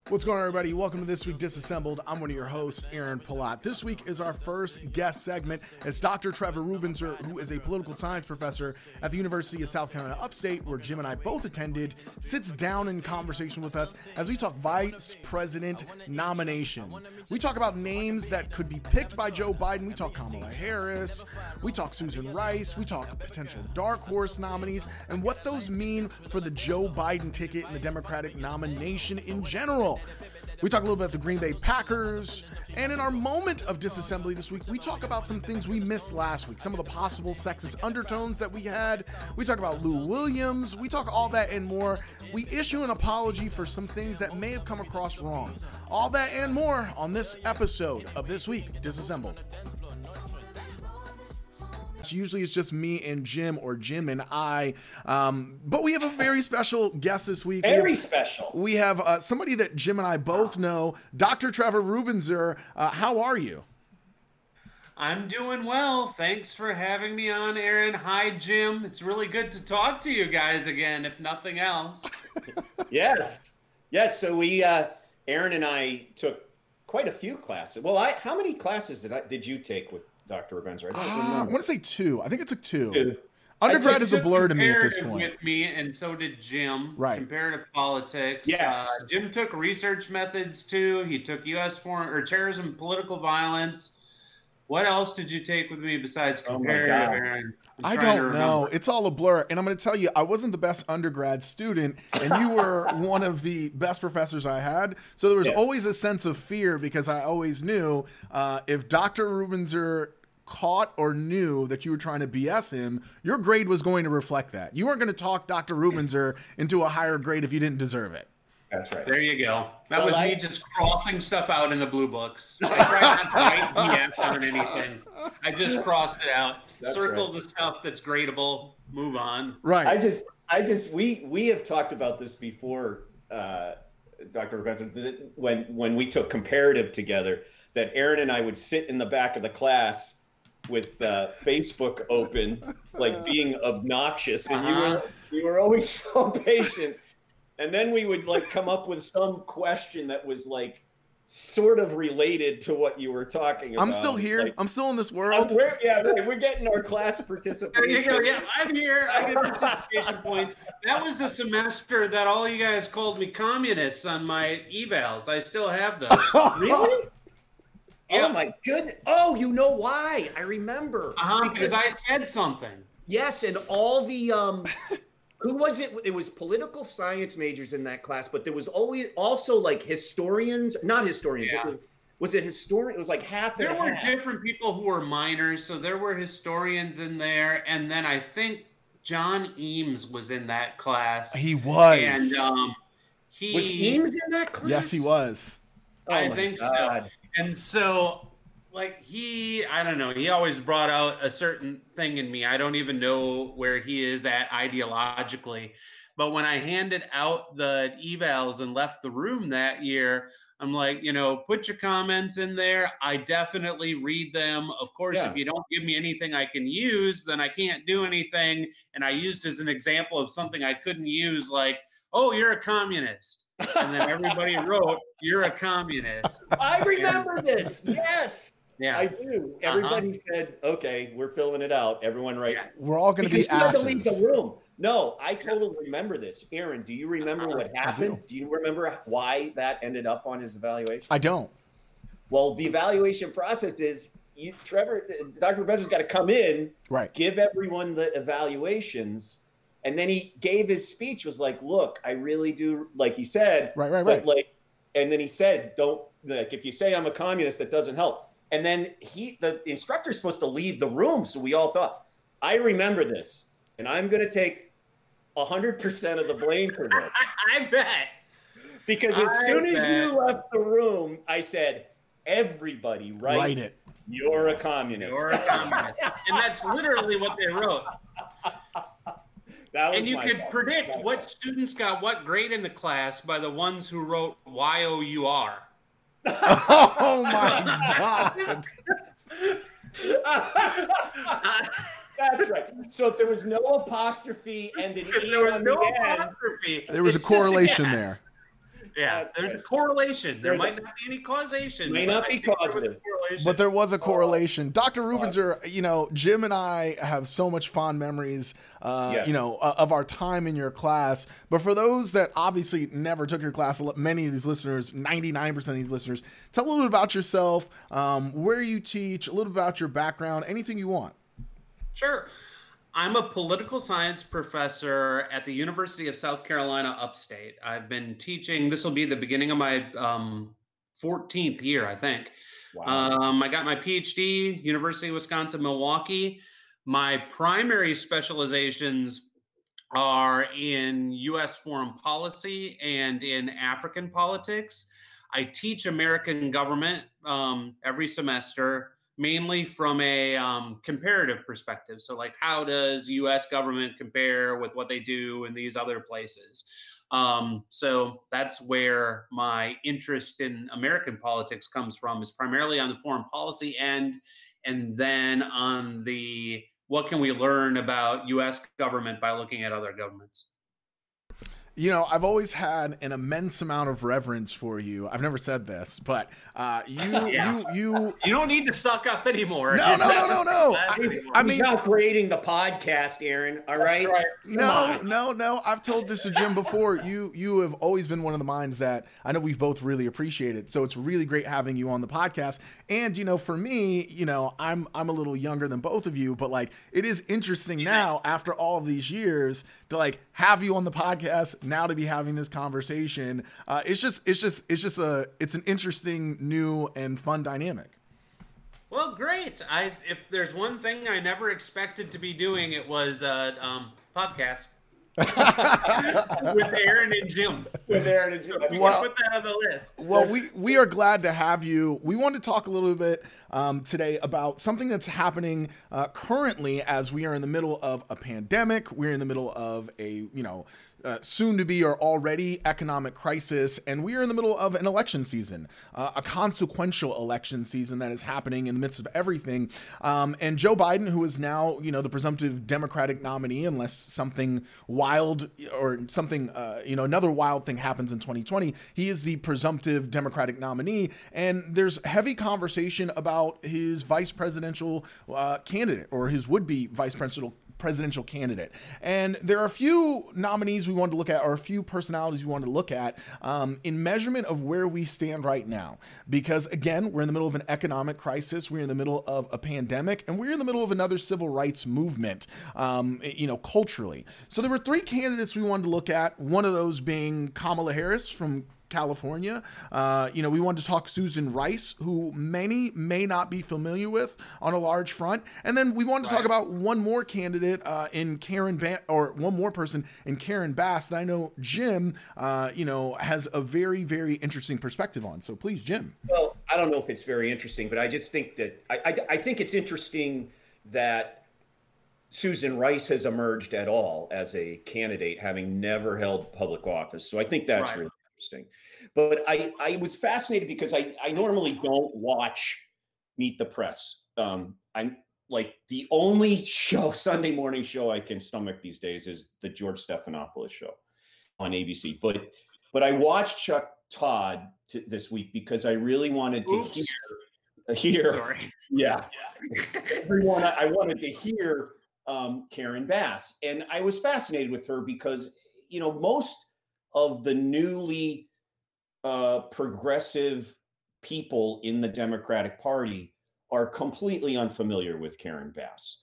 What's going on, everybody? Welcome to This Week Disassembled. I'm one of your hosts, Aaron Palat. This week is our first guest segment as Dr. Trevor Rubenzer, who is a political science professor at the University of South Carolina Upstate, where Jim and I both attended, sits down in conversation with us as we talk vice president nomination. We talk about names that could be picked by Joe Biden. We talk Kamala Harris. We talk Susan Rice. We talk potential dark horse nominees and what those mean for the Joe Biden ticket and the Democratic nomination in general. We talk a little bit about the Green Bay Packers, and in our moment of disassembly this week, we talk about some things we missed last week, some of the possible sexist undertones that we had. We talk about Lou Williams. We talk all that and more. We issue an apology for some things that may have come across wrong. All that and more on this episode of This Week Disassembled. Usually it's just me and Jim or Jim and I, but we have a very special guest this week. Very special. We have somebody that Jim and I both know, Dr. Trevor Rubenzer. How are you? I'm doing well. Thanks for having me on, Aaron. Hi, Jim. It's really good to talk to you guys again, if nothing else. Yes. So we, Aaron and I took quite a few classes. Well, how many classes did you take with Dr. Rubenzer? I want to say two. I think it took two. Undergrad is a blur to me at this point. With me, and so did Jim. Right. Comparative politics. Yes. Jim took research methods too. He took U.S. foreign or terrorism, and political violence. What else did you take with me besides comparative, Aaron? I don't know. It's all a blur. And I'm going to tell you, I wasn't the best undergrad student, and you were one of the best professors I had. So there was always a sense of fear because I always knew if Dr. Rubenzer caught or knew that you were trying to BS him, your grade was going to reflect that. You weren't going to talk Dr. Rubenzer into a higher grade if you didn't deserve it. That's right. There you go. That was me just crossing stuff out in the blue books. I tried not to write BS on anything. I just crossed it out. Circle the stuff that's gradable. Move on. Right. We have talked about this before, Dr. Rubenzer, when we took comparative together, that Aaron and I would sit in the back of the class with Facebook open, like being obnoxious, and you were always so patient. And then we would like come up with some question that was like sort of related to what you were talking about. I'm still here. Like, I'm still in this world. We're getting our class participation. There you go. Yeah, I'm here. I get participation points. That was the semester that all you guys called me communists on my evals. I still have those. Really? Yeah. Oh my goodness. Oh, you know why? I remember. Because I said something. Yes, and all the who was it? It was political science majors in that class, but there was always also like historians, not historians. Yeah. Was it historian? It was like half and There were half. different people who were minors, so there were historians in there, and then I think John Eames was in that class. He was. And Was Eames in that class? Yes, he was. I think so. And so, like, I don't know, he always brought out a certain thing in me. I don't even know where he is at ideologically. But when I handed out the evals and left the room that year, I'm like, put your comments in there. I definitely read them. Of course, if you don't give me anything I can use, then I can't do anything. And I used as an example of something I couldn't use, like, oh, you're a communist. And then everybody wrote, you're a communist. I remember this. Yes. Yeah. I do. Everybody said, okay, we're filling it out. Everyone write. We're all going to be Because you had to leave asses. the room. No, I totally remember this. Aaron, do you remember what happened? Do you remember why that ended up on his evaluation? I don't. Well, the evaluation process is Dr. Rubenzer's got to come in, Right. give everyone the evaluations, and then he gave his speech, was like, look, I really do, like he said. Right. But like, and then he said, don't, like, if you say I'm a communist, that doesn't help. And then the instructor's supposed to leave the room. So we all thought, I remember this, and I'm going to take 100% of the blame for this. I bet. Because as soon as you left the room, I said, everybody write it. You're a communist. You're a communist. And that's literally what they wrote. And you could predict what students got what grade in the class by the ones who wrote YOUR. Oh my God. That's right. So if there was no apostrophe and an E There was on no the end, apostrophe. There was a It's just correlation there. guess. Yeah, there's a correlation. There might not be any causation. May not be causative. But there was a correlation. Dr. Rubenser, Jim and I have so much fond memories, of our time in your class. But for those that obviously never took your class, many of these listeners, 99% of these listeners, tell a little bit about yourself, where you teach, a little bit about your background, anything you want. Sure. I'm a political science professor at the University of South Carolina Upstate. I've been teaching, this will be the beginning of my 14th year, I think. Wow. I got my PhD, University of Wisconsin-Milwaukee. My primary specializations are in U.S. foreign policy and in African politics. I teach American government every semester, mainly from a comparative perspective. So like, how does U.S. government compare with what they do in these other places? So that's where my interest in American politics comes from, is primarily on the foreign policy end, and then on the what can we learn about U.S. government by looking at other governments. I've always had an immense amount of reverence for you. I've never said this, but you don't need to suck up anymore. No. I mean, not grading the podcast, Aaron. All right. No. I've told this to Jim before. You have always been one of the minds that I know we've both really appreciated. So it's really great having you on the podcast. And for me, I'm a little younger than both of you, but like, it is interesting now after all of these years to like have you on the podcast now, to be having this conversation. It's an interesting, new and fun dynamic. Well, great. If there's one thing I never expected to be doing, it was podcast. With Aaron and Jim. Put that on the list. Well, we are glad to have you. We want to talk a little bit today about something that's happening currently as we are in the middle of a pandemic. We're in the middle of a, soon to be or already economic crisis, and we are in the middle of an election season, a consequential election season that is happening in the midst of everything. And Joe Biden, who is now, the presumptive Democratic nominee, unless something wild or something, another wild thing happens in 2020, he is the presumptive Democratic nominee. And there's heavy conversation about his vice presidential candidate, or his would-be vice presidential candidate. And there are a few nominees we wanted to look at, or a few personalities we wanted to look at in measurement of where we stand right now. Because again, we're in the middle of an economic crisis, we're in the middle of a pandemic, and we're in the middle of another civil rights movement, culturally. So there were three candidates we wanted to look at, one of those being Kamala Harris from California. We wanted to talk Susan Rice, who many may not be familiar with on a large front. And then we wanted to talk about one more candidate one more person in Karen Bass that I know Jim, has a very, very interesting perspective on. So please, Jim. Well, I don't know if it's very interesting, but I just think that I think it's interesting that Susan Rice has emerged at all as a candidate, having never held public office. So I think that's really interesting. But I was fascinated because I normally don't watch Meet the Press. I'm like, the only Sunday morning show I can stomach these days is the George Stephanopoulos show on ABC. But I watched Chuck Todd this week because I really wanted to hear. Sorry. Yeah. I wanted to hear Karen Bass. And I was fascinated with her because, most of the newly progressive people in the Democratic Party are completely unfamiliar with Karen Bass.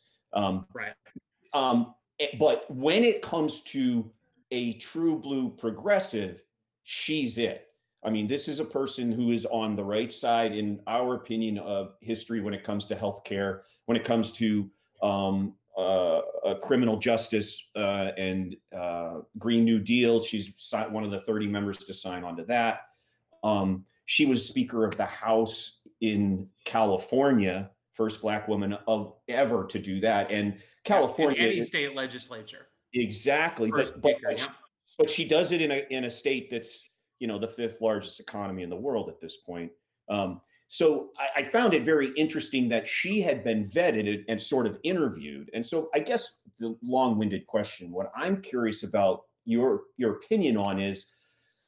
But when it comes to a true blue progressive, she's it. I mean, this is a person who is on the right side, in our opinion, of history when it comes to healthcare, when it comes to criminal justice and Green New Deal. She's one of the 30 members to sign on to that. She was Speaker of the House in California, first Black woman ever to do that. And California, in any state legislature. Exactly. But she does it in a state that's, the fifth largest economy in the world at this point. So I found it very interesting that she had been vetted and sort of interviewed. And so I guess the long-winded question, what I'm curious about your opinion on is,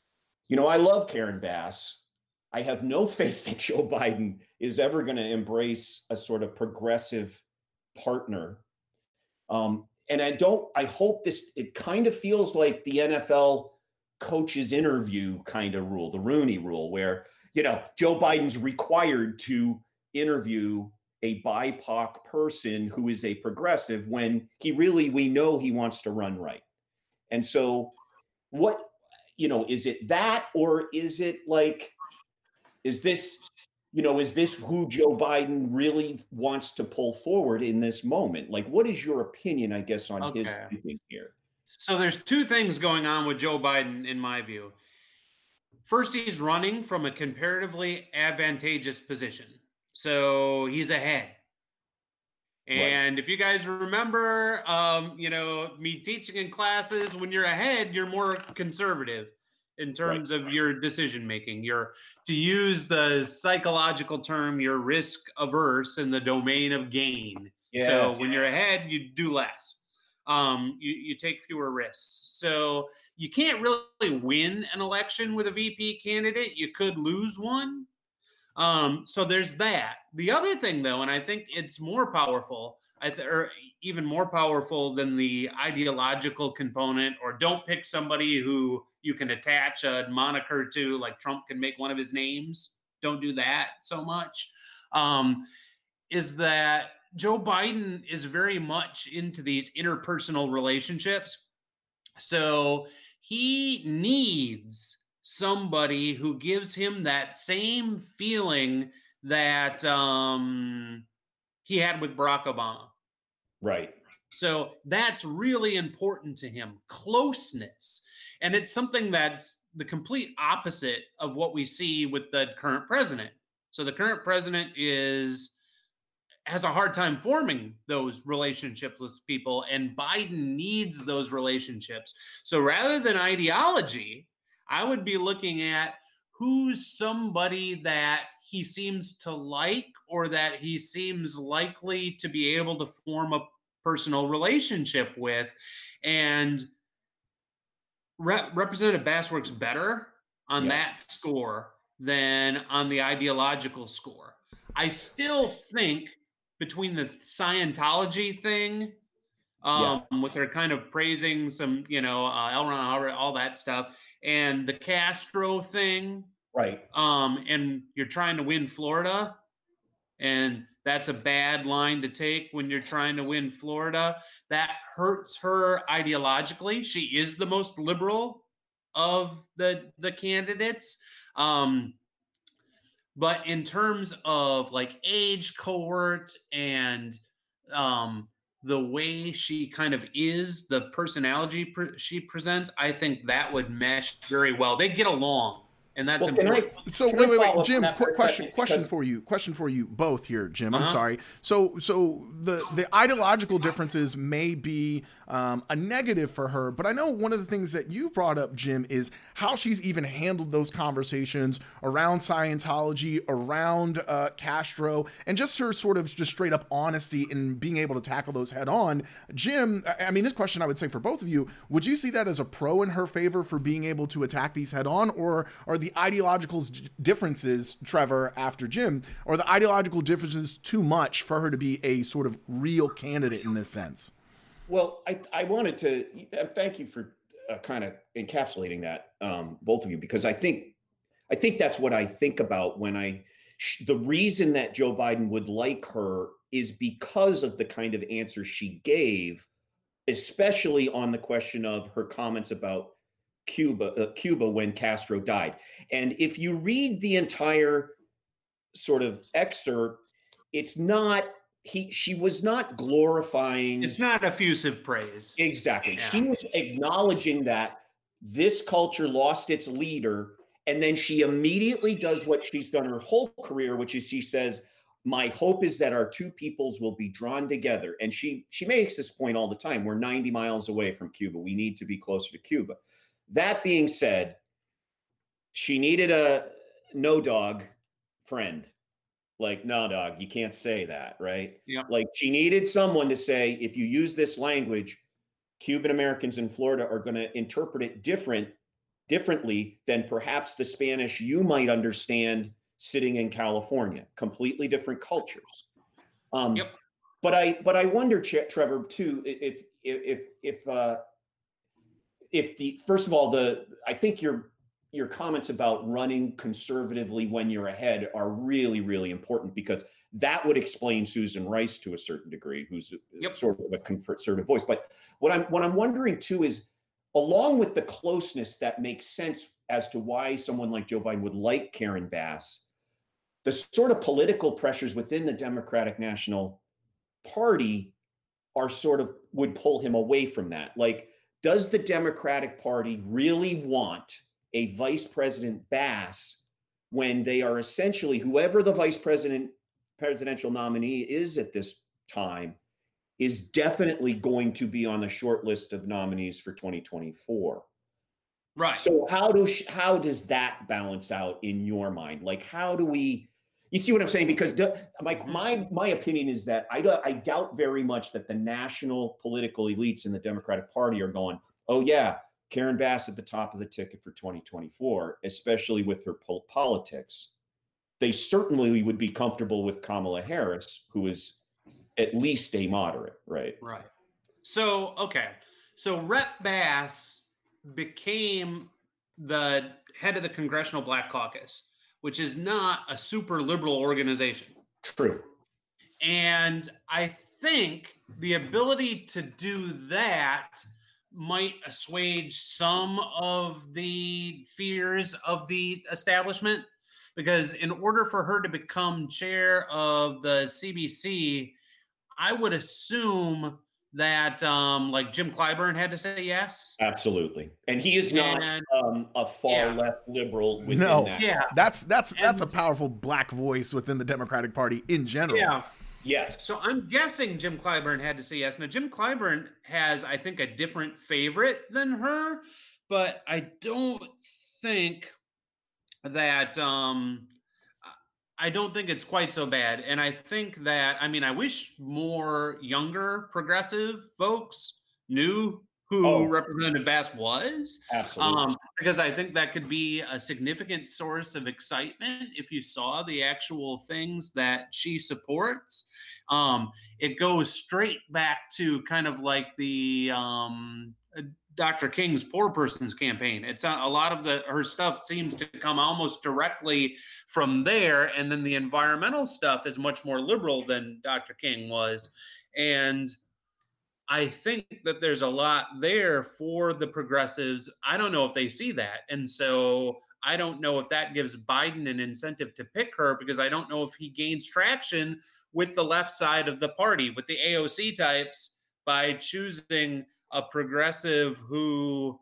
I love Karen Bass. I have no faith that Joe Biden is ever going to embrace a sort of progressive partner. And I hope it kind of feels like the NFL coaches interview kind of rule, the Rooney rule, where, Joe Biden's required to interview a BIPOC person who is a progressive when we know he wants to run right. And so is it that, or is it like, is this who Joe Biden really wants to pull forward in this moment? Like, what is your opinion, I guess, on his thinking here? So there's two things going on with Joe Biden, in my view. First, he's running from a comparatively advantageous position. So he's ahead. And right. If you guys remember, me teaching in classes, when you're ahead, you're more conservative in terms of your decision making. You're, to use the psychological term, you're risk averse in the domain of gain. Yes. So when you're ahead, you do less. You take fewer risks. So you can't really win an election with a VP candidate. You could lose one. So there's that. The other thing, though, and I think it's more powerful, or even more powerful than the ideological component, or don't pick somebody who you can attach a moniker to, like Trump can make one of his names. Don't do that so much. Is that Joe Biden is very much into these interpersonal relationships. So he needs somebody who gives him that same feeling that he had with Barack Obama. Right. So that's really important to him, closeness. And it's something that's the complete opposite of what we see with the current president. So the current president has a hard time forming those relationships with people, and Biden needs those relationships. So rather than ideology, I would be looking at who's somebody that he seems to like, or that he seems likely to be able to form a personal relationship with. And Representative Bass works better on that score than on the ideological score. I still think between the Scientology thing, with her kind of praising some, L. Ron Hubbard, all that stuff, and the Castro thing, right? And you're trying to win Florida, and that's a bad line to take when you're trying to win Florida. That hurts her ideologically. She is the most liberal of the candidates. But in terms of like age cohort and the way she kind of is, the personality she presents, I think that would mesh very well. They get along. And that's important. Wait, Jim. Question for you both here, Jim. I'm sorry. So the ideological differences may be a negative for her, but I know one of the things that you brought up, Jim, is how she's even handled those conversations around Scientology, around Castro, and just her sort of just straight up honesty in being able to tackle those head on. Jim, I mean, this question I would say for both of you: would you see that as a pro in her favor for being able to attack these head on, or are the ideological differences, Trevor, after Jim, or the ideological differences too much for her to be a sort of real candidate in this sense? Well, I wanted to thank you for kind of encapsulating that, both of you, because I think that's what I think about when the reason that Joe Biden would like her is because of the kind of answer she gave, especially on the question of her comments about Cuba when Castro died. And if you read the entire sort of excerpt, it's not, she was not glorifying. It's not effusive praise. Exactly. Yeah. She was acknowledging that this culture lost its leader. And then she immediately does what she's done her whole career, which is she says, my hope is that our two peoples will be drawn together. And she makes this point all the time. We're 90 miles away from Cuba. We need to be closer to Cuba. That being said, she needed a no dog friend. Like, no, dog, you can't say that, right? Yeah. Like, she needed someone to say, if you use this language, Cuban Americans in Florida are going to interpret it different differently than perhaps the Spanish you might understand sitting in California. Completely different cultures. Yep. But I wonder, Trevor, too, if the first of all, I think your comments about running conservatively when you're ahead are really, really important, because that would explain Susan Rice to a certain degree, who's sort of a conservative voice. But what I'm wondering too is, along with the closeness that makes sense as to why someone like Joe Biden would like Karen Bass, the sort of political pressures within the Democratic National Party are sort of would pull him away from that. Like, does the Democratic Party really want a Vice President Bass when they are essentially, whoever the presidential nominee is at this time, is definitely going to be on the short list of nominees for 2024. Right. So how does that balance out in your mind? Like, how do we, you see what I'm saying? Because my opinion is that I doubt very much that the national political elites in the Democratic Party are going, oh yeah, Karen Bass at the top of the ticket for 2024, especially with her politics. They certainly would be comfortable with Kamala Harris, who is at least a moderate, right? Right. So, okay. So Rep Bass became the head of the Congressional Black Caucus, which is not a super liberal organization. True. And I think the ability to do that might assuage some of the fears of the establishment, because in order for her to become chair of the CBC, I would assume that like Jim Clyburn had to say yes. Absolutely. And he is not a far left liberal within that. Yeah. That's a powerful black voice within the Democratic Party in general. Yeah. Yes. So I'm guessing Jim Clyburn had to say yes. Now, Jim Clyburn has, I think, a different favorite than her, but I don't think that I don't think it's quite so bad. And I think that, I mean, I wish more younger progressive folks knew who Representative Bass was. Absolutely. Because I think that could be a significant source of excitement if you saw the actual things that she supports. It goes straight back to kind of like the Dr. King's Poor Person's Campaign. It's a lot of her stuff seems to come almost directly from there. And then the environmental stuff is much more liberal than Dr. King was. And I think that there's a lot there for the progressives. I don't know if they see that. And so I don't know if that gives Biden an incentive to pick her, because I don't know if he gains traction with the left side of the party, with the AOC types, by choosing a progressive who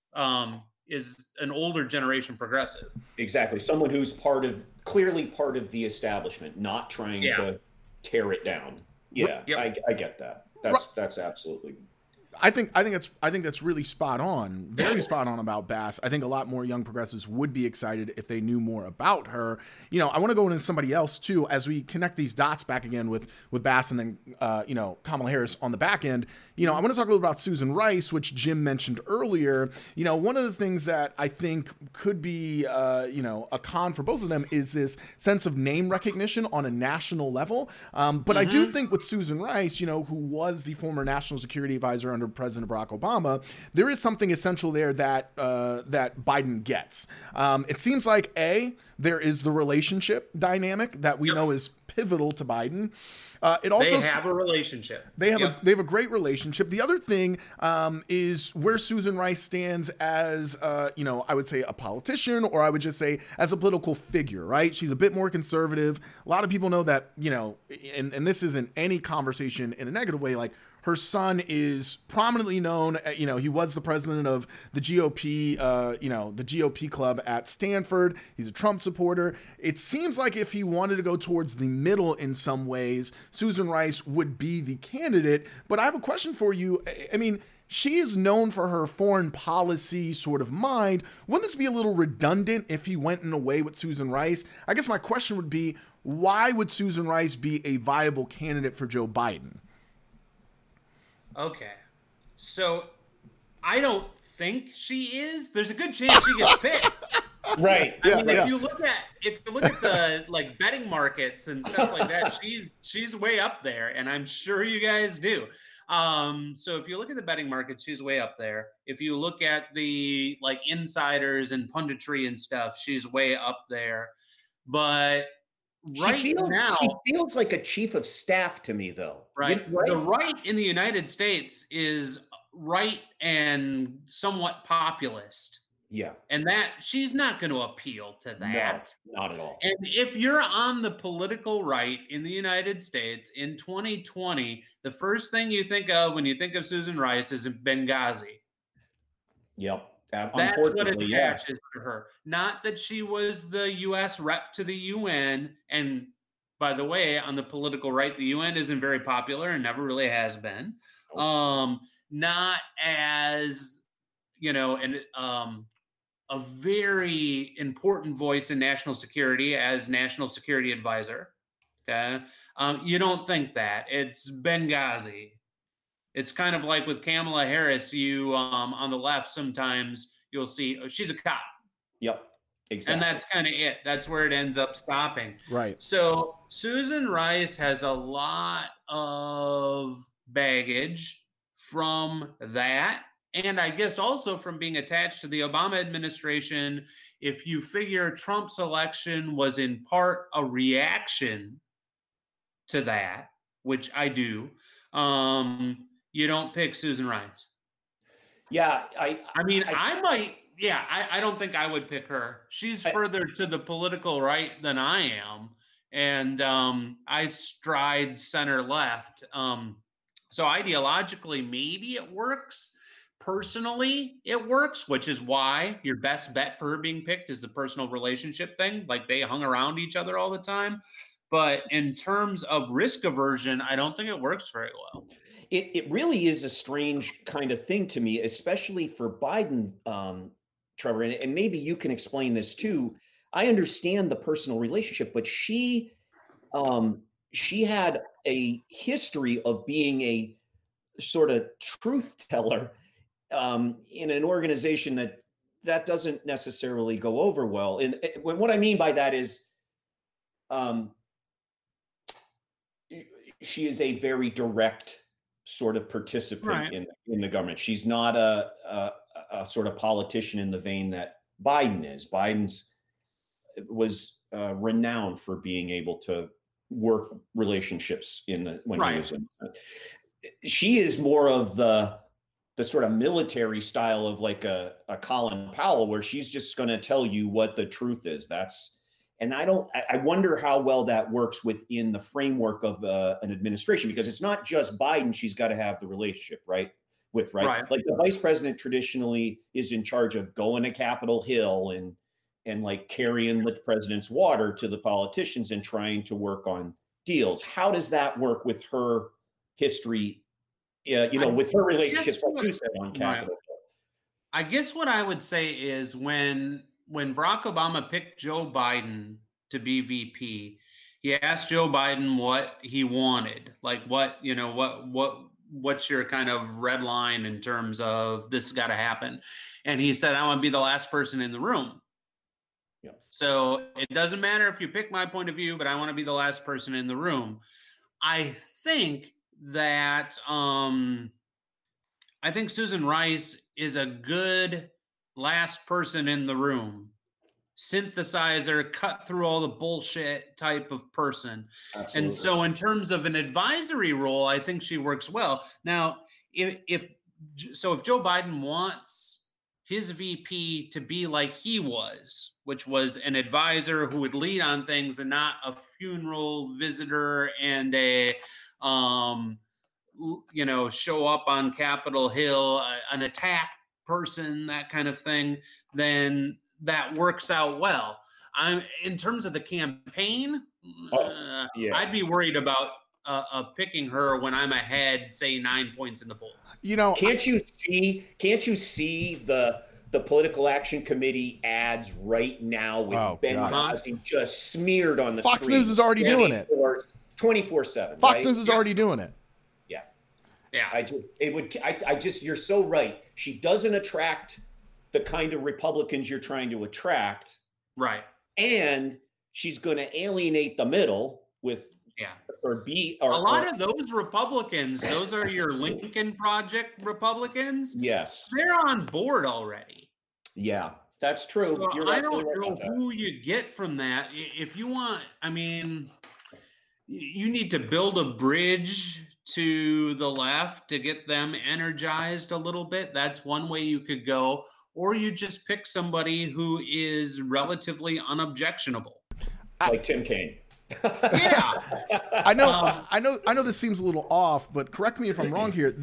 is an older generation progressive. Exactly. Someone who's clearly part of the establishment, not trying to tear it down. Yeah, yep. I get that. That's absolutely. I think that's really spot on, very spot on about Bass. I think a lot more young progressives would be excited if they knew more about her. You know, I want to go into somebody else too as we connect these dots back again with Bass and then Kamala Harris on the back end. You know, I want to talk a little about Susan Rice, which Jim mentioned earlier. You know, one of the things that I think could be a con for both of them is this sense of name recognition on a national level. But I do think with Susan Rice, who was the former national security advisor under President Barack Obama, there is something essential there that Biden gets. It seems like there is the relationship dynamic that we know is pivotal to Biden. It also they have a relationship. They have a great relationship. The other thing is where Susan Rice stands as I would say a politician, or I would just say as a political figure, right? She's a bit more conservative. A lot of people know that, and this isn't any conversation in a negative way, like her son is prominently known, he was the president of the GOP, the GOP club at Stanford. He's a Trump supporter. It seems like if he wanted to go towards the middle in some ways, Susan Rice would be the candidate. But I have a question for you. I mean, she is known for her foreign policy sort of mind. Wouldn't this be a little redundant if he went in a way with Susan Rice? I guess my question would be, why would Susan Rice be a viable candidate for Joe Biden? Okay, so I don't think she is, there's a good chance she gets picked. Right. I mean, if you look at the like betting markets and stuff like that, she's way up there, and I'm sure you guys do. So if you look at the betting market, she's way up there. If you look at the like insiders and punditry and stuff, she's way up there. But she feels like a chief of staff to me, though. Right. The right in the United States is right and somewhat populist. Yeah. And that she's not going to appeal to that. No, not at all. And if you're on the political right in the United States in 2020, the first thing you think of when you think of Susan Rice is Benghazi. Yep. That's what attaches to her. Not that she was the U.S. rep to the UN. And by the way, on the political right, the UN isn't very popular and never really has been. Not as, a very important voice in national security as national security advisor. Okay. You don't think that. It's Benghazi. It's kind of like with Kamala Harris, you on the left, sometimes you'll see she's a cop. Yep. Exactly. And that's kind of it. That's where it ends up stopping. Right. So Susan Rice has a lot of baggage from that. And I guess also from being attached to the Obama administration. If you figure Trump's election was in part a reaction to that, which I do, you don't pick Susan Rice. Yeah. I don't think I would pick her. She's further to the political right than I am. And I stride center left. So ideologically, maybe it works. Personally, it works, which is why your best bet for her being picked is the personal relationship thing. Like they hung around each other all the time. But in terms of risk aversion, I don't think it works very well. It really is a strange kind of thing to me, especially for Biden, Trevor, and maybe you can explain this too. I understand the personal relationship, but she had a history of being a sort of truth teller in an organization that doesn't necessarily go over well. And what I mean by that is she is a very direct sort of participant in the government. She's not a sort of politician in the vein that Biden is. Biden's was renowned for being able to work relationships when he was in. She is more of the sort of military style of like a Colin Powell, where she's just going to tell you what the truth is. I wonder how well that works within the framework of an administration, because it's not just Biden she's got to have the relationship with. Like the vice president traditionally is in charge of going to Capitol Hill and like carrying the president's water to the politicians and trying to work on deals. How does that work with her history? With her relationships, like you said, on Capitol Hill. I guess what I would say is when Barack Obama picked Joe Biden to be VP, he asked Joe Biden what he wanted, like what's your kind of red line in terms of this has got to happen, and he said, I want to be the last person in the room. Yeah. So it doesn't matter if you pick my point of view, but I want to be the last person in the room. I think that I think Susan Rice is a good last person in the room, synthesizer, cut through all the bullshit type of person. Absolutely. And so in terms of an advisory role, I think she works well. Now, if Joe Biden wants his VP to be like he was, which was an advisor who would lead on things and not a funeral visitor and a show up on Capitol Hill, an attack person, that kind of thing, then that works out well. In terms of the campaign, I'd be worried about picking her when I'm ahead, say 9 points in the polls. Can't you see the political action committee ads right now with Benghazi just smeared on the Fox News is already doing it 24/7. Fox News is already doing it. Yeah. Yeah. You're so right. She doesn't attract the kind of Republicans you're trying to attract. Right. And she's going to alienate the middle with, a lot of those Republicans, those are your Lincoln Project Republicans. Yes. They're on board already. Yeah, that's true. So I don't know who you get from that. If you want, I mean, you need to build a bridge to the left to get them energized a little bit. That's one way you could go. Or you just pick somebody who is relatively unobjectionable. Like Tim Kaine. Yeah. I know this seems a little off, but correct me if I'm wrong here.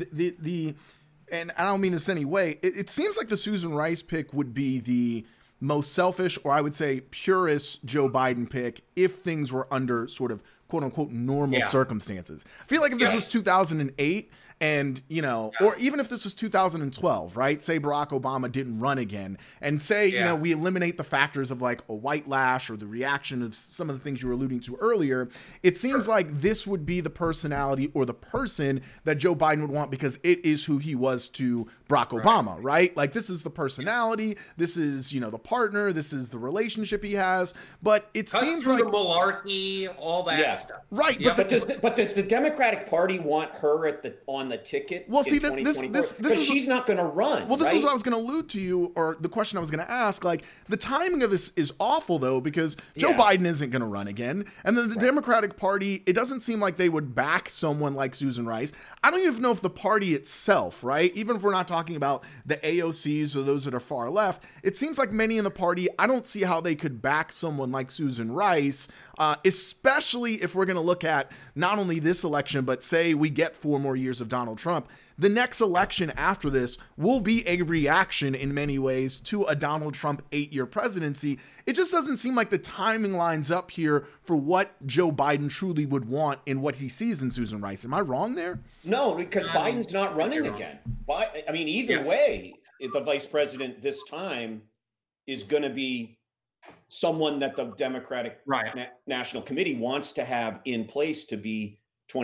And I don't mean this any way. It seems like the Susan Rice pick would be the most selfish, or I would say purest Joe Biden pick if things were under sort of quote unquote normal circumstances. I feel like if this was 2008 and, or even if this was 2012, right? Say Barack Obama didn't run again and say, we eliminate the factors of like a white lash or the reaction of some of the things you were alluding to earlier. It seems like this would be the personality or the person that Joe Biden would want because it is who he was to Barack Obama, right? Like this is the personality. This is, the partner. This is the relationship he has. But it seems like the malarkey, all that stuff. Right. Yeah, but does the Democratic Party want her on the ticket? Well, see, this she's not going to run. Well, this right? is what I was going to allude to you, or the question I was going to ask. Like, the timing of this is awful, though, because Joe Biden isn't going to run again, and then the Democratic Party, it doesn't seem like they would back someone like Susan Rice. I don't even know if the party itself, right? Even if we're not talking about the AOCs or those that are far left, it seems like many in the party, I don't see how they could back someone like Susan Rice, especially if we're going to look at not only this election, but say we get 4 more years of Donald Trump. The next election after this will be a reaction in many ways to a Donald Trump 8-year presidency. It just doesn't seem like the timing lines up here for what Joe Biden truly would want in what he sees in Susan Rice. Am I wrong there? No, because Biden's not running again. I mean, either way, the vice president this time is going to be someone that the Democratic National Committee wants to have in place to be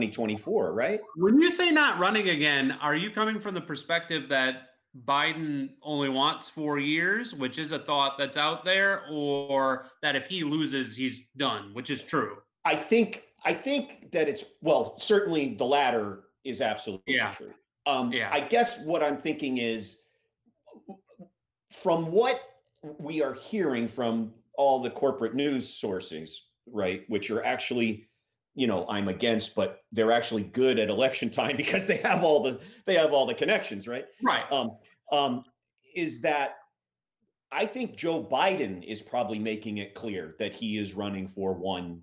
2024, right? When you say not running again, are you coming from the perspective that Biden only wants 4 years, which is a thought that's out there, or that if he loses, he's done, which is true? I think that it's, well, certainly the latter is absolutely true. I guess what I'm thinking is, from what we are hearing from all the corporate news sources, right, which are actually, I'm against, but they're actually good at election time because they have all the connections, right? Right. Is that I think Joe Biden is probably making it clear that he is running for one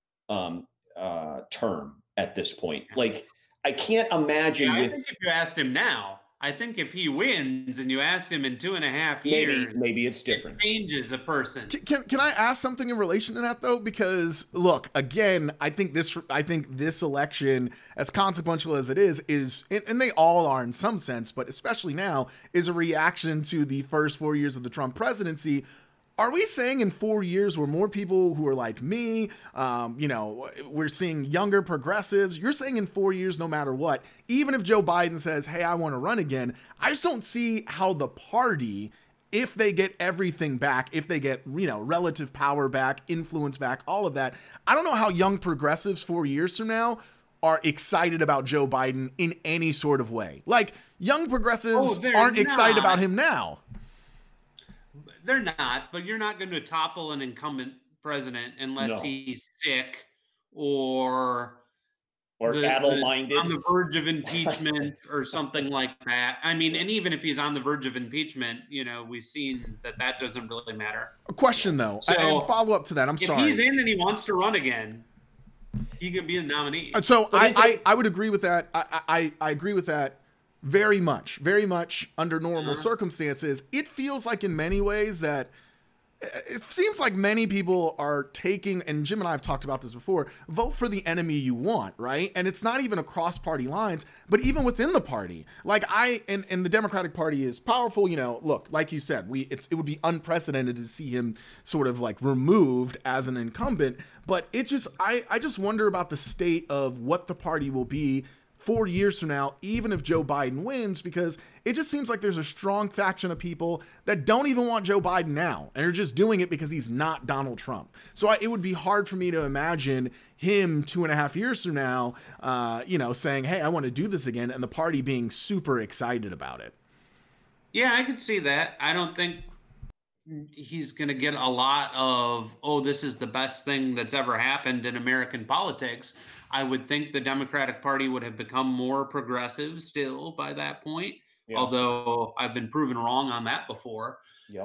term at this point. Like, I can't imagine. I think if you asked him now, I think if he wins and you asked him in 2.5 years, maybe it's different. It changes a person. Can I ask something in relation to that though? Because look, again, I think this election, as consequential as it is, and they all are in some sense, but especially now, is a reaction to the first 4 years of the Trump presidency. Are we saying in 4 years we're more people who are like me? We're seeing younger progressives. You're saying in 4 years, no matter what, even if Joe Biden says, hey, I want to run again, I just don't see how the party, if they get everything back, if they get, relative power back, influence back, all of that, I don't know how young progressives 4 years from now are excited about Joe Biden in any sort of way. Like, young progressives aren't excited about him now. They're not, but you're not going to topple an incumbent president unless he's sick or addle-minded, on the verge of impeachment or something like that. I mean, and even if he's on the verge of impeachment, we've seen that doesn't really matter. A question though, so and follow up to that. If he's in and he wants to run again, he can be a nominee. So I would agree with that. I agree with that. Very much under normal circumstances. It feels like in many ways that it seems like many people are taking, and Jim and I have talked about this before, vote for the enemy you want, right? And it's not even across party lines, but even within the party. Like and the Democratic Party is powerful, look, like you said, it would be unprecedented to see him sort of like removed as an incumbent, but I just wonder about the state of what the party will be 4 years from now, even if Joe Biden wins, because it just seems like there's a strong faction of people that don't even want Joe Biden now, and are just doing it because he's not Donald Trump. So it would be hard for me to imagine him 2.5 years from now, saying, hey, I want to do this again, and the party being super excited about it. Yeah, I could see that. I don't think he's going to get a lot of, oh, this is the best thing that's ever happened in American politics. I would think the Democratic Party would have become more progressive still by that point, although I've been proven wrong on that before. Yep.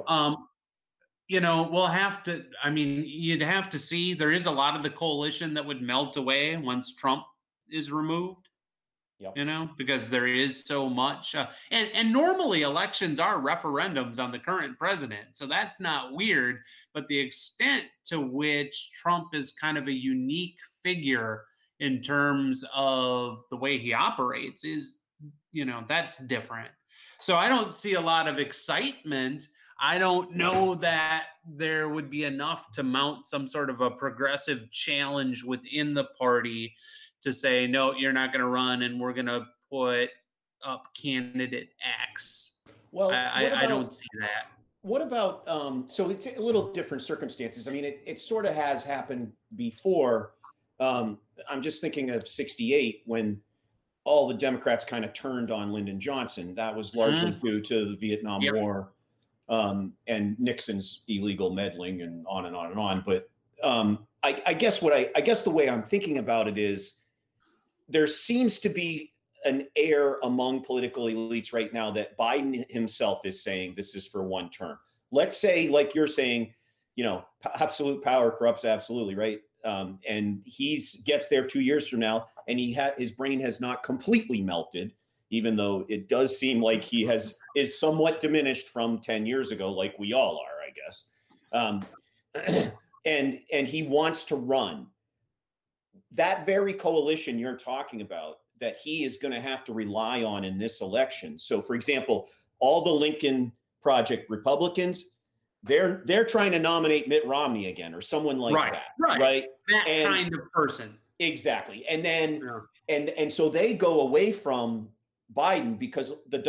We'll have to, you'd have to see. There is a lot of the coalition that would melt away once Trump is removed. Yep. Because there is so much. And normally elections are referendums on the current president. So that's not weird. But the extent to which Trump is kind of a unique figure in terms of the way he operates is, that's different. So I don't see a lot of excitement. I don't know that there would be enough to mount some sort of a progressive challenge within the party to say, no, you're not going to run, and we're going to put up candidate X. Well, I don't see that. What about, so it's a little different circumstances. I mean, it sort of has happened before. I'm just thinking of 1968 when all the Democrats kind of turned on Lyndon Johnson. That was largely due to the Vietnam War and Nixon's illegal meddling and on and on and on. But I guess the way I'm thinking about it is, there seems to be an air among political elites right now that Biden himself is saying this is for one term. Let's say, like you're saying, absolute power corrupts absolutely, right? And he gets there 2 years from now, and his brain has not completely melted, even though it does seem like he is somewhat diminished from 10 years ago, like we all are, I guess. And he wants to run. That very coalition you're talking about that he is going to have to rely on in this election. So, for example, all the Lincoln Project Republicans, they're trying to nominate Mitt Romney again or someone like that. Right. That kind of person. Exactly. And then and so they go away from Biden because the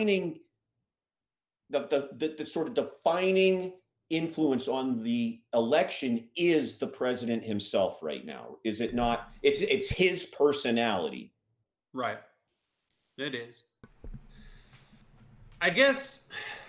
sort of defining influence on the election is the president himself right now, is it not? It's his personality. Right. It is. I guess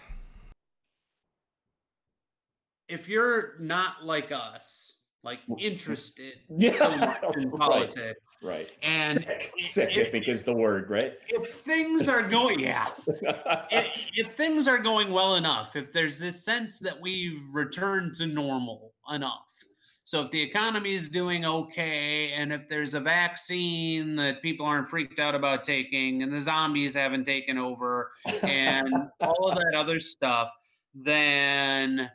if you're not like us, like interested so much in politics, right? And sick I think is the word, right? If things are going, if things are going well enough, if there's this sense that we've returned to normal enough, so if the economy is doing okay, and if there's a vaccine that people aren't freaked out about taking, and the zombies haven't taken over, and all of that other stuff, then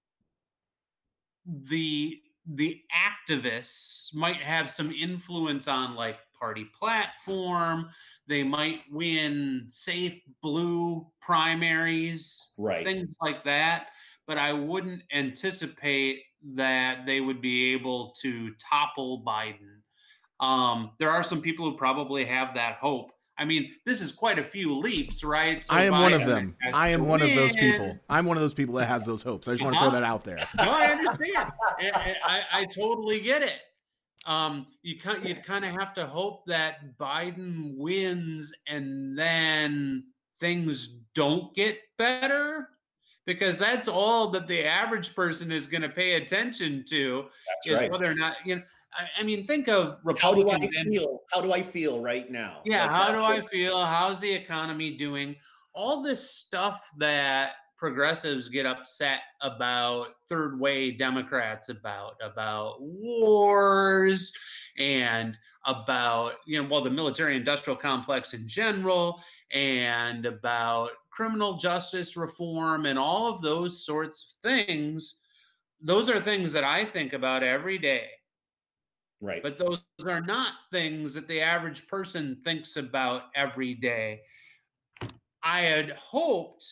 the activists might have some influence on like party platform. They might win safe blue primaries, right? Things like that. But I wouldn't anticipate that they would be able to topple Biden. There are some people who probably have that hope. I mean, this is quite a few leaps, right? So I am one of them. I am one of those people. I'm one of those people that has those hopes. I just want to throw that out there. No, I understand. I totally get it. You'd kind of have to hope that Biden wins and then things don't get better, because that's all that the average person is going to pay attention to. That's right. Whether or not, I mean, think of Republicans. How do I feel right now? Yeah, like, how do I feel? How's the economy doing? All this stuff that progressives get upset about, third way Democrats about wars and about, the military industrial complex in general, and about criminal justice reform and all of those sorts of things. Those are things that I think about every day. Right. But those are not things that the average person thinks about every day. I had hoped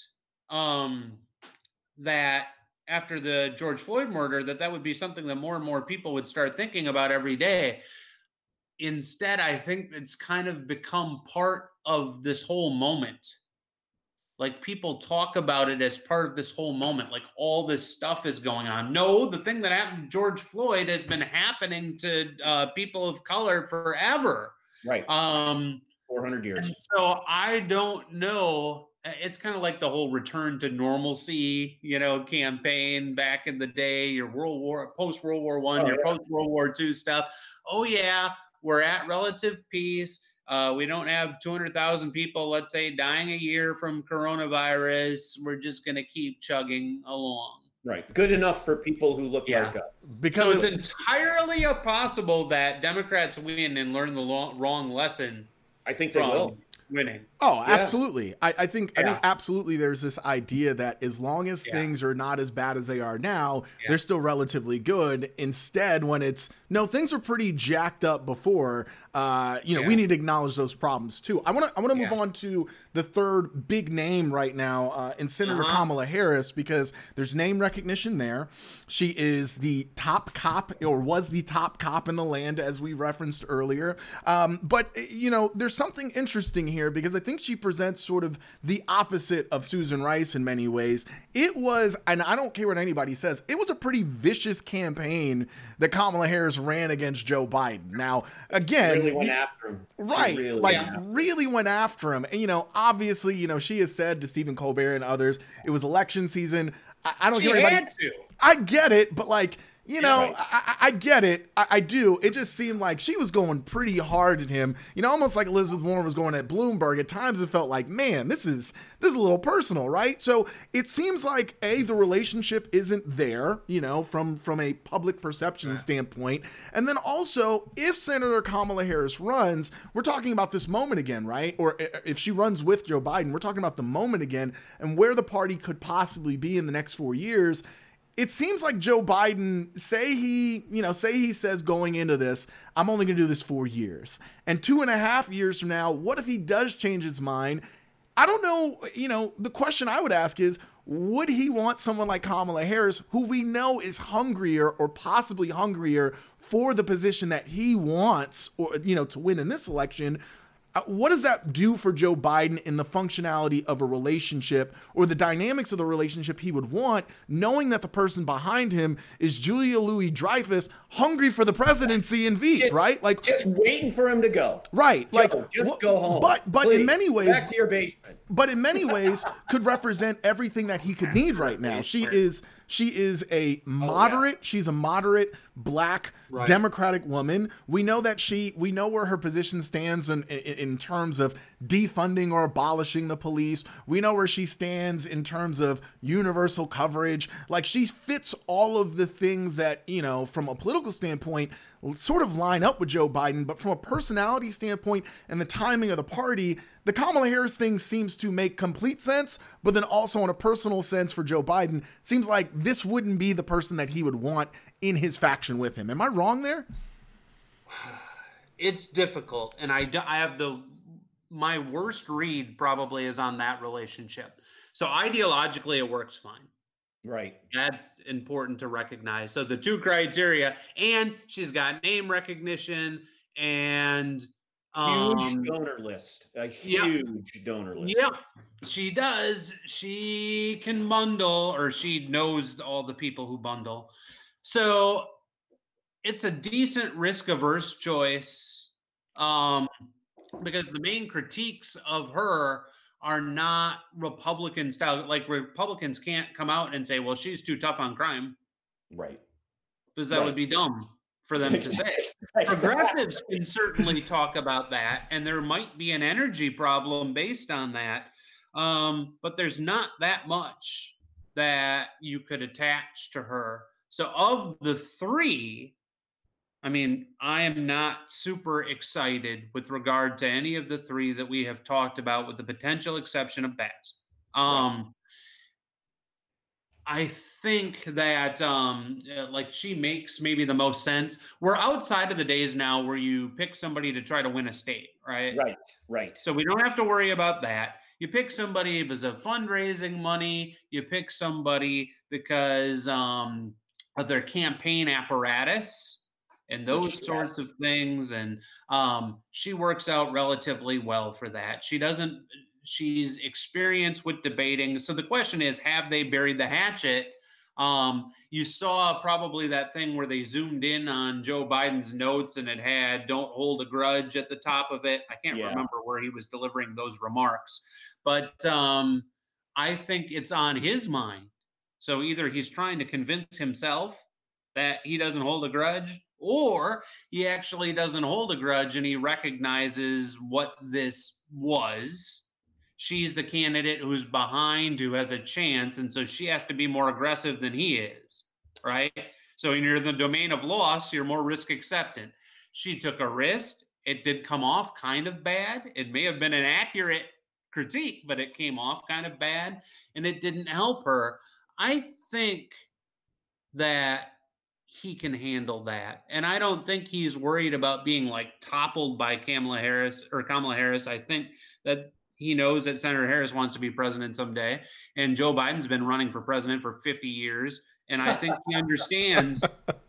that after the George Floyd murder, that would be something that more and more people would start thinking about every day. instead, I think it's kind of become part of this whole moment. Like people talk about it as part of this whole moment, like all this stuff is going on. No, the thing that happened to George Floyd has been happening to people of color forever. Right. 400 years. And so I don't know. It's kind of like the whole return to normalcy, campaign back in the day, your post World War I, post World War II stuff. Oh yeah, we're at relative peace. We don't have 200,000 people, let's say, dying a year from coronavirus. We're just going to keep chugging along. Right. Good enough for people who look like us. Because it's entirely possible that Democrats win and learn the wrong lesson. I think they will. Winning. Oh, absolutely. I think absolutely there's this idea that as long as things are not as bad as they are now, they're still relatively good. Instead, when it's things were pretty jacked up before, we need to acknowledge those problems too. I want to move on to the third big name right now in Senator Kamala Harris, because there's name recognition there. She is the top cop, or was the top cop in the land, as we referenced earlier. But there's something interesting here, because I think she presents sort of the opposite of Susan Rice in many ways. It was, and I don't care what anybody says, it was a pretty vicious campaign that Kamala Harris ran against Joe Biden. Now, again, really went after him. Right. Really went after him. And, obviously, she has said to Stephen Colbert and others, it was election season. I don't hear anybody. I get it, but I get it. I do. It just seemed like she was going pretty hard at him. Almost like Elizabeth Warren was going at Bloomberg. At times it felt like, man, this is a little personal, right? So it seems like the relationship isn't there, from a public perception standpoint. And then also, if Senator Kamala Harris runs, we're talking about this moment again, right? Or if she runs with Joe Biden, we're talking about the moment again and where the party could possibly be in the next 4 years. It seems like Joe Biden, say he says going into this, I'm only going to do this 4 years. And 2.5 years from now, what if he does change his mind? I don't know. The question I would ask is, would he want someone like Kamala Harris, who we know is hungrier or possibly hungrier for the position that he wants, or, to win in this election? What does that do for Joe Biden in the functionality of a relationship, or the dynamics of the relationship he would want, knowing that the person behind him is Julia Louis-Dreyfus, hungry for the presidency in Veep, right? Like just waiting for him to go. Right. Just go home. But please, in many ways, back to your basement. But in many ways could represent everything that he could need right now. She is a moderate, she's a moderate black Democratic woman. We know that we know where her position stands in terms of defunding or abolishing the police. We know where she stands in terms of universal coverage. Like, she fits all of the things that, from a political standpoint, sort of line up with Joe Biden, but from a personality standpoint and the timing of the party, the Kamala Harris thing seems to make complete sense, but then also in a personal sense for Joe Biden, seems like this wouldn't be the person that he would want in his faction with him. Am I wrong there? It's difficult, and I have my worst read probably is on that relationship. So ideologically, it works fine. Right. That's important to recognize. So the two criteria, and she's got name recognition and huge donor list. A huge donor list. Yeah, she does. She can bundle, or she knows all the people who bundle. So it's a decent risk-averse choice, because the main critiques of her are not Republican style. Like, Republicans can't come out and say, well, she's too tough on crime. Right. Because that would be dumb for them to say. Progressives can certainly talk about that, and there might be an energy problem based on that. But there's not that much that you could attach to her. So of the three, I mean, I am not super excited with regard to any of the three that we have talked about, with the potential exception of Babs. I think that like, she makes maybe the most sense. We're outside of the days now where you pick somebody to try to win a state, right? Right. So we don't have to worry about that. You pick somebody because of fundraising money. You pick somebody because of their campaign apparatus. and those sorts of things. And she works out relatively well for that. She's experienced with debating. So the question is, have they buried the hatchet? You saw probably that thing where they zoomed in on Joe Biden's notes and it had "Don't hold a grudge" at the top of it. I can't remember where he was delivering those remarks, but I think it's on his mind. So either he's trying to convince himself that he doesn't hold a grudge, or he actually doesn't hold a grudge and he recognizes what this was. She's the candidate who's behind, who has a chance, and so she has to be more aggressive than he is, right? So when you're in the domain of loss, you're more risk acceptant. She took a risk. It did come off kind of bad. It may have been an accurate critique, but it came off kind of bad, and it didn't help her. I think that he can handle that. And I don't think he's worried about being like toppled by Kamala Harris. I think that he knows that Senator Harris wants to be president someday, and Joe Biden's been running for president for 50 years. And I think he understands.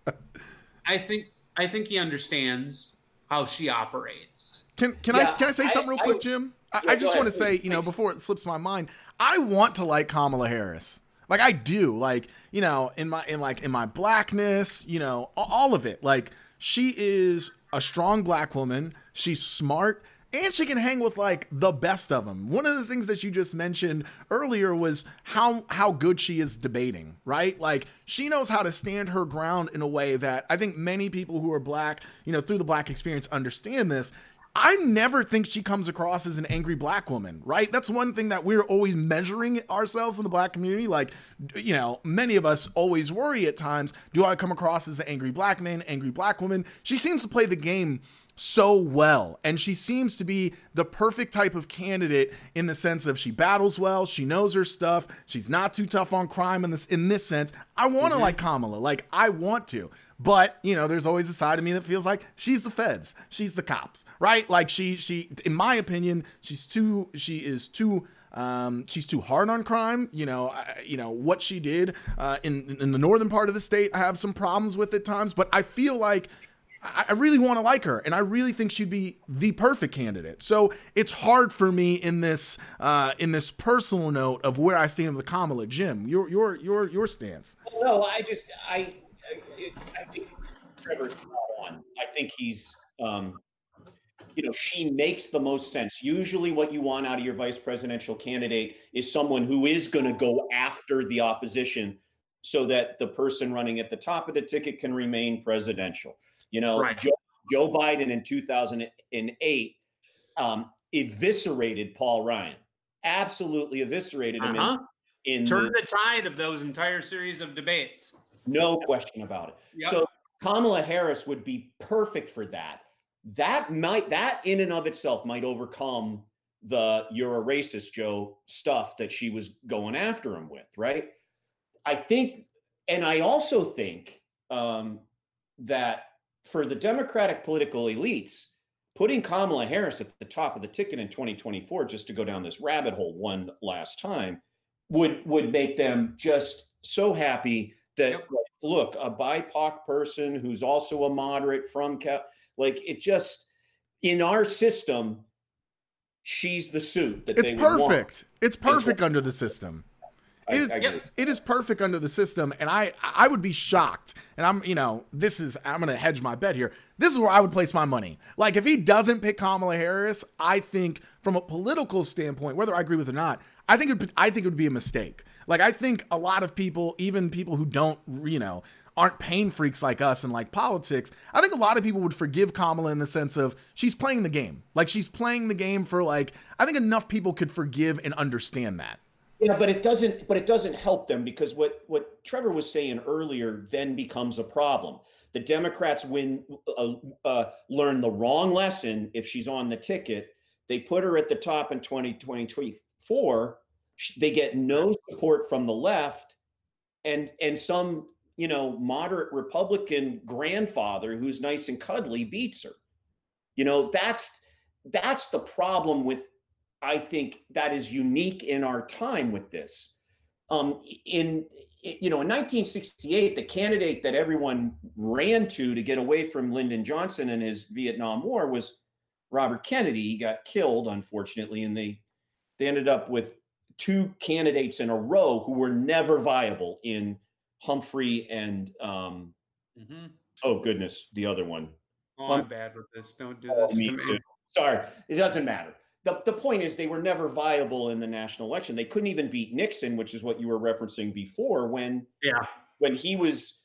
I think he understands how she operates. Can I say something real quick, Jim? I just want to say, before it slips my mind, I want to like Kamala Harris. Like I do, like, in my blackness, all of it. Like she is a strong black woman. She's smart. And she can hang with like the best of them. One of the things that you just mentioned earlier was how good she is debating, right? Like she knows how to stand her ground in a way that I think many people who are black, through the black experience understand this. I never think she comes across as an angry black woman, right? That's one thing that we're always measuring ourselves in the black community. Like, many of us always worry at times, do I come across as an angry black man, angry black woman? She seems to play the game so well, and she seems to be the perfect type of candidate in the sense of she battles well, she knows her stuff, she's not too tough on crime in this sense. I want to like Kamala, like I want to, but there's always a side of me that feels like she's the feds, she's the cops, right? Like she in my opinion, she's too hard on crime. What she did in the northern part of the state, I have some problems with at times, but I feel like I really want to like her, and I really think she'd be the perfect candidate. So it's hard for me in this personal note of where I stand with Kamala. Jim, your stance. No, I think Trevor's spot on. I think he's, she makes the most sense. Usually, what you want out of your vice presidential candidate is someone who is going to go after the opposition, so that the person running at the top of the ticket can remain presidential. Right. Joe Biden in 2008 eviscerated Paul Ryan, absolutely eviscerated him. Turned the tide of those entire series of debates. No question about it. Yep. So Kamala Harris would be perfect for that. That in and of itself might overcome the "you're a racist, Joe" stuff that she was going after him with, right? I think, and I also think that for the Democratic political elites, putting Kamala Harris at the top of the ticket in 2024, just to go down this rabbit hole one last time, would make them just so happy that, look, a BIPOC person who's also a moderate from in our system, she's the suit that it's perfect. It's perfect under the system. It is perfect under the system, and I would be shocked. And I'm going to hedge my bet here. This is where I would place my money. Like if he doesn't pick Kamala Harris, I think from a political standpoint, whether I agree with it or not, I think it would be a mistake. Like I think a lot of people, even people who don't, aren't pain freaks like us and like politics, I think a lot of people would forgive Kamala in the sense of she's playing the game. Like she's playing the game for I think enough people could forgive and understand that. Yeah, but it doesn't help them, because what Trevor was saying earlier then becomes a problem. The Democrats learn the wrong lesson. If she's on the ticket, they put her at the top in 2024. They get no support from the left, and some moderate Republican grandfather who's nice and cuddly beats her. That's the problem with. I think that is unique in our time with this. In in 1968, the candidate that everyone ran to get away from Lyndon Johnson and his Vietnam War was Robert Kennedy. He got killed, unfortunately, and they ended up with two candidates in a row who were never viable in Humphrey and oh goodness, the other one. Oh, I'm bad with this. Don't do this me to me. too. Sorry, it doesn't matter. The point is they were never viable in the national election. They couldn't even beat Nixon, which is what you were referencing before when he was,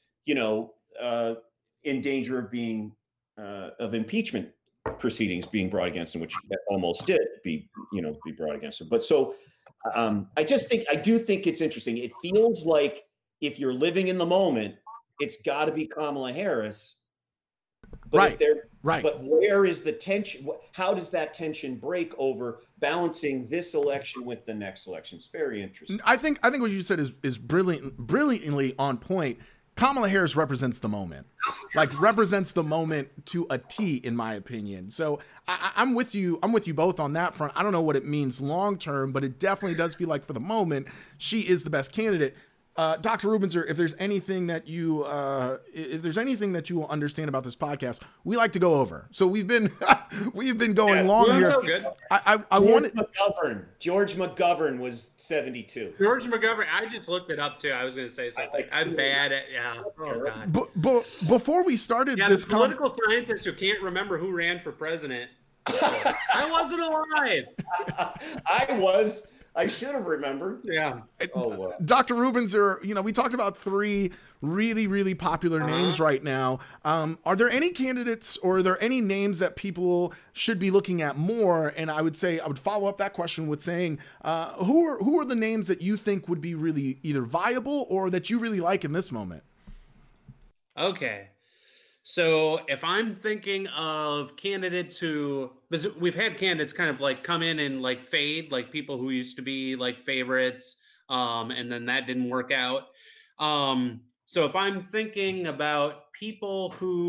in danger of being of impeachment proceedings being brought against him, which almost did be brought against him. But so I do think it's interesting. It feels like if you're living in the moment, it's got to be Kamala Harris. But right. But where is the tension? How does that tension break over balancing this election with the next election? It's very interesting. I think what you said is brilliantly on point. Kamala Harris represents the moment, represents the moment to a T, in my opinion. So I'm with you. I'm with you both on that front. I don't know what it means long term, but it definitely does feel like for the moment she is the best candidate. Dr. Rubenser, if there's anything that you will understand about this podcast, we like to go over. So we've been going long here. So good. George McGovern was 72. George McGovern. I just looked it up too. I was going to say something. I'm bad at Oh God. But before we started this, the political scientist who can't remember who ran for president. I wasn't alive. I should have remembered. Yeah. Dr. Rubenser, we talked about three really, really popular names right now. Are there any candidates or are there any names that people should be looking at more? And I would follow up that question with saying, who are the names that you think would be really either viable or that you really like in this moment? Okay. So if I'm thinking of candidates because we've had candidates kind of come in and fade, like people who used to be favorites, and then that didn't work out. So if I'm thinking about people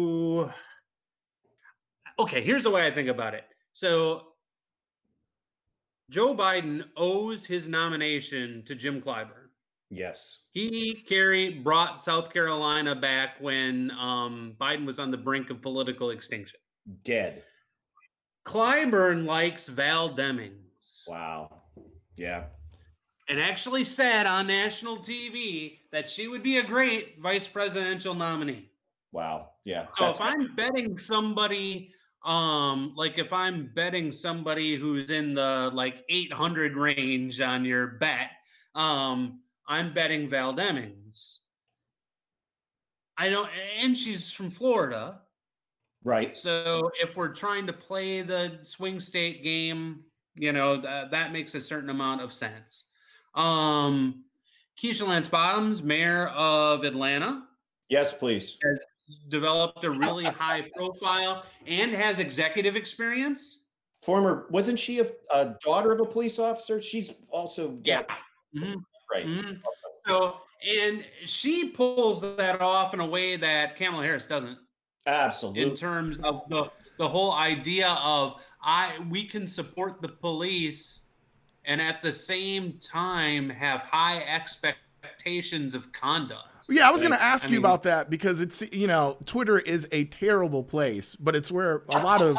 here's the way I think about it. So Joe Biden owes his nomination to Jim Clyburn. Yes. He brought South Carolina back when Biden was on the brink of political extinction. Dead. Clyburn likes Val Demings. Wow. Yeah. And actually said on national TV that she would be a great vice presidential nominee. Wow. Yeah. So if I'm betting somebody, if I'm betting somebody who's in the 800 range on your bet, I'm betting Val Demings. And she's from Florida. Right. So if we're trying to play the swing state game, that makes a certain amount of sense. Keisha Lance Bottoms, mayor of Atlanta. Yes, please. Has developed a really high profile and has executive experience. Wasn't she a daughter of a police officer? She's also. Yeah. Mm-hmm. Right. Mm-hmm. So, and she pulls that off in a way that Kamala Harris doesn't. Absolutely. In terms of the whole idea of we can support the police and at the same time have high expectations of conduct. Yeah, I was going to ask you about that because it's Twitter is a terrible place, but it's where a lot of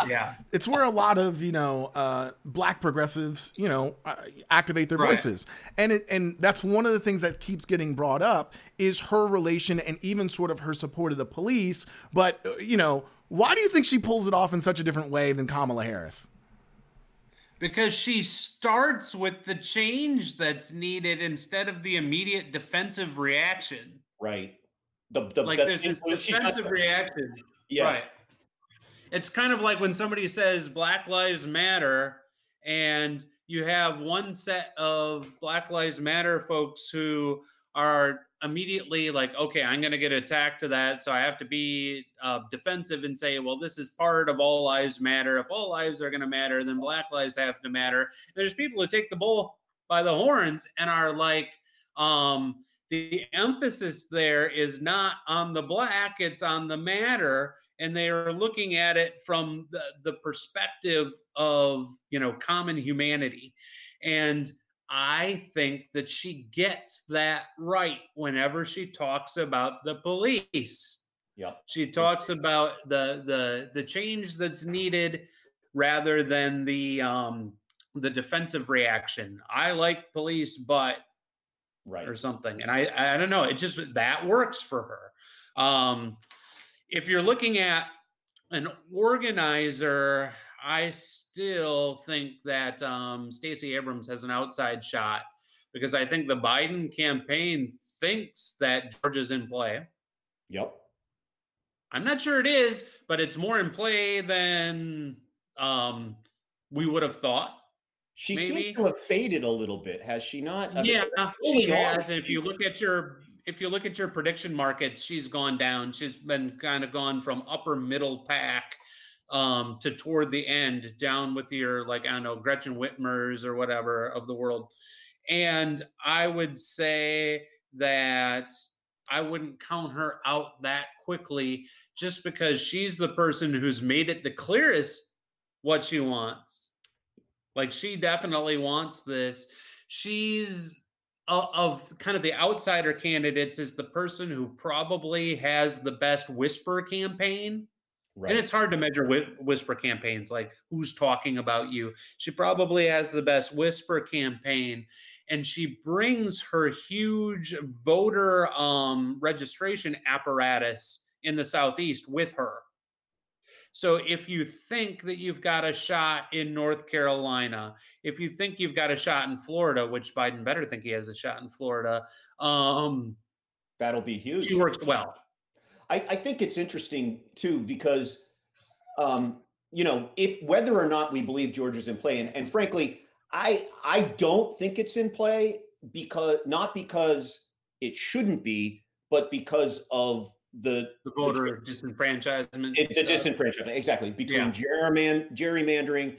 black progressives activate their voices, and that's one of the things that keeps getting brought up is her relation and even sort of her support of the police. But why do you think she pulls it off in such a different way than Kamala Harris? Because she starts with the change that's needed instead of the immediate defensive reaction. Right. There's this defensive reaction. Yes. Right. It's kind of like when somebody says Black Lives Matter and you have one set of Black Lives Matter folks who are immediately okay, I'm going to get attacked to that. So I have to be defensive and say, well, this is part of all lives matter. If all lives are going to matter, then Black lives have to matter. And there's people who take the bull by the horns and are the emphasis there is not on the black, it's on the matter. And they are looking at it from the perspective of, common humanity. And I think that she gets that right whenever she talks about the police. Yep. She talks about the change that's needed rather than the defensive reaction. I like police, but right or something. And I don't know. It just that works for her. If you're looking at an organizer, I still think that Stacey Abrams has an outside shot because I think the Biden campaign thinks that Georgia's in play. Yep. I'm not sure it is, but it's more in play than we would have thought. She seems to have faded a little bit, has she not? I mean, she has. And if you look at your prediction markets, she's gone down. She's been kind of gone from upper middle pack to toward the end, down with your, like, I don't know, Gretchen Whitmer's or whatever of the world. And I would say that I wouldn't count her out that quickly just because she's the person who's made it the clearest what she wants. Like, she definitely wants this. She's of kind of the outsider candidates is the person who probably has the best whisper campaign. Right. And it's hard to measure whisper campaigns, like who's talking about you. She probably has the best whisper campaign, and she brings her huge voter registration apparatus in the Southeast with her. So if you think that you've got a shot in North Carolina, if you think you've got a shot in Florida, which Biden better think he has a shot in Florida, that'll be huge. She works well. I think it's interesting too, because, if whether or not we believe Georgia's in play, and frankly, I don't think it's in play not because it shouldn't be, but because of the voter disenfranchisement. It's the disenfranchisement, exactly, between gerrymandering,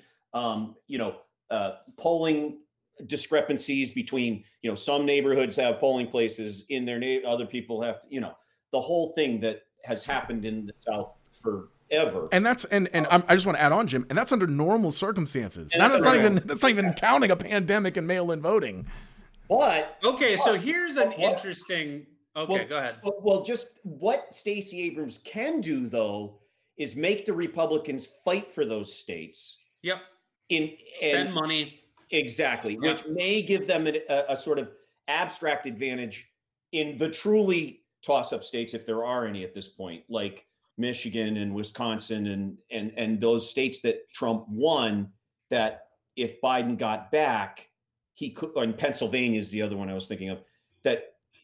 polling discrepancies between, some neighborhoods have polling places in their other people have, the whole thing that has happened in the South forever. And that's and I just want to add on, Jim, and that's under normal circumstances. That's not even counting a pandemic and mail-in voting. But so here's an interesting. Okay, go ahead. Well, just what Stacey Abrams can do, though, is make the Republicans fight for those states. Yep. Spend money. Exactly, yep. Which may give them a sort of abstract advantage in the truly toss-up states, if there are any at this point, like Michigan and Wisconsin and those states that Trump won, that if Biden got back, he could, and Pennsylvania is the other one I was thinking of, that,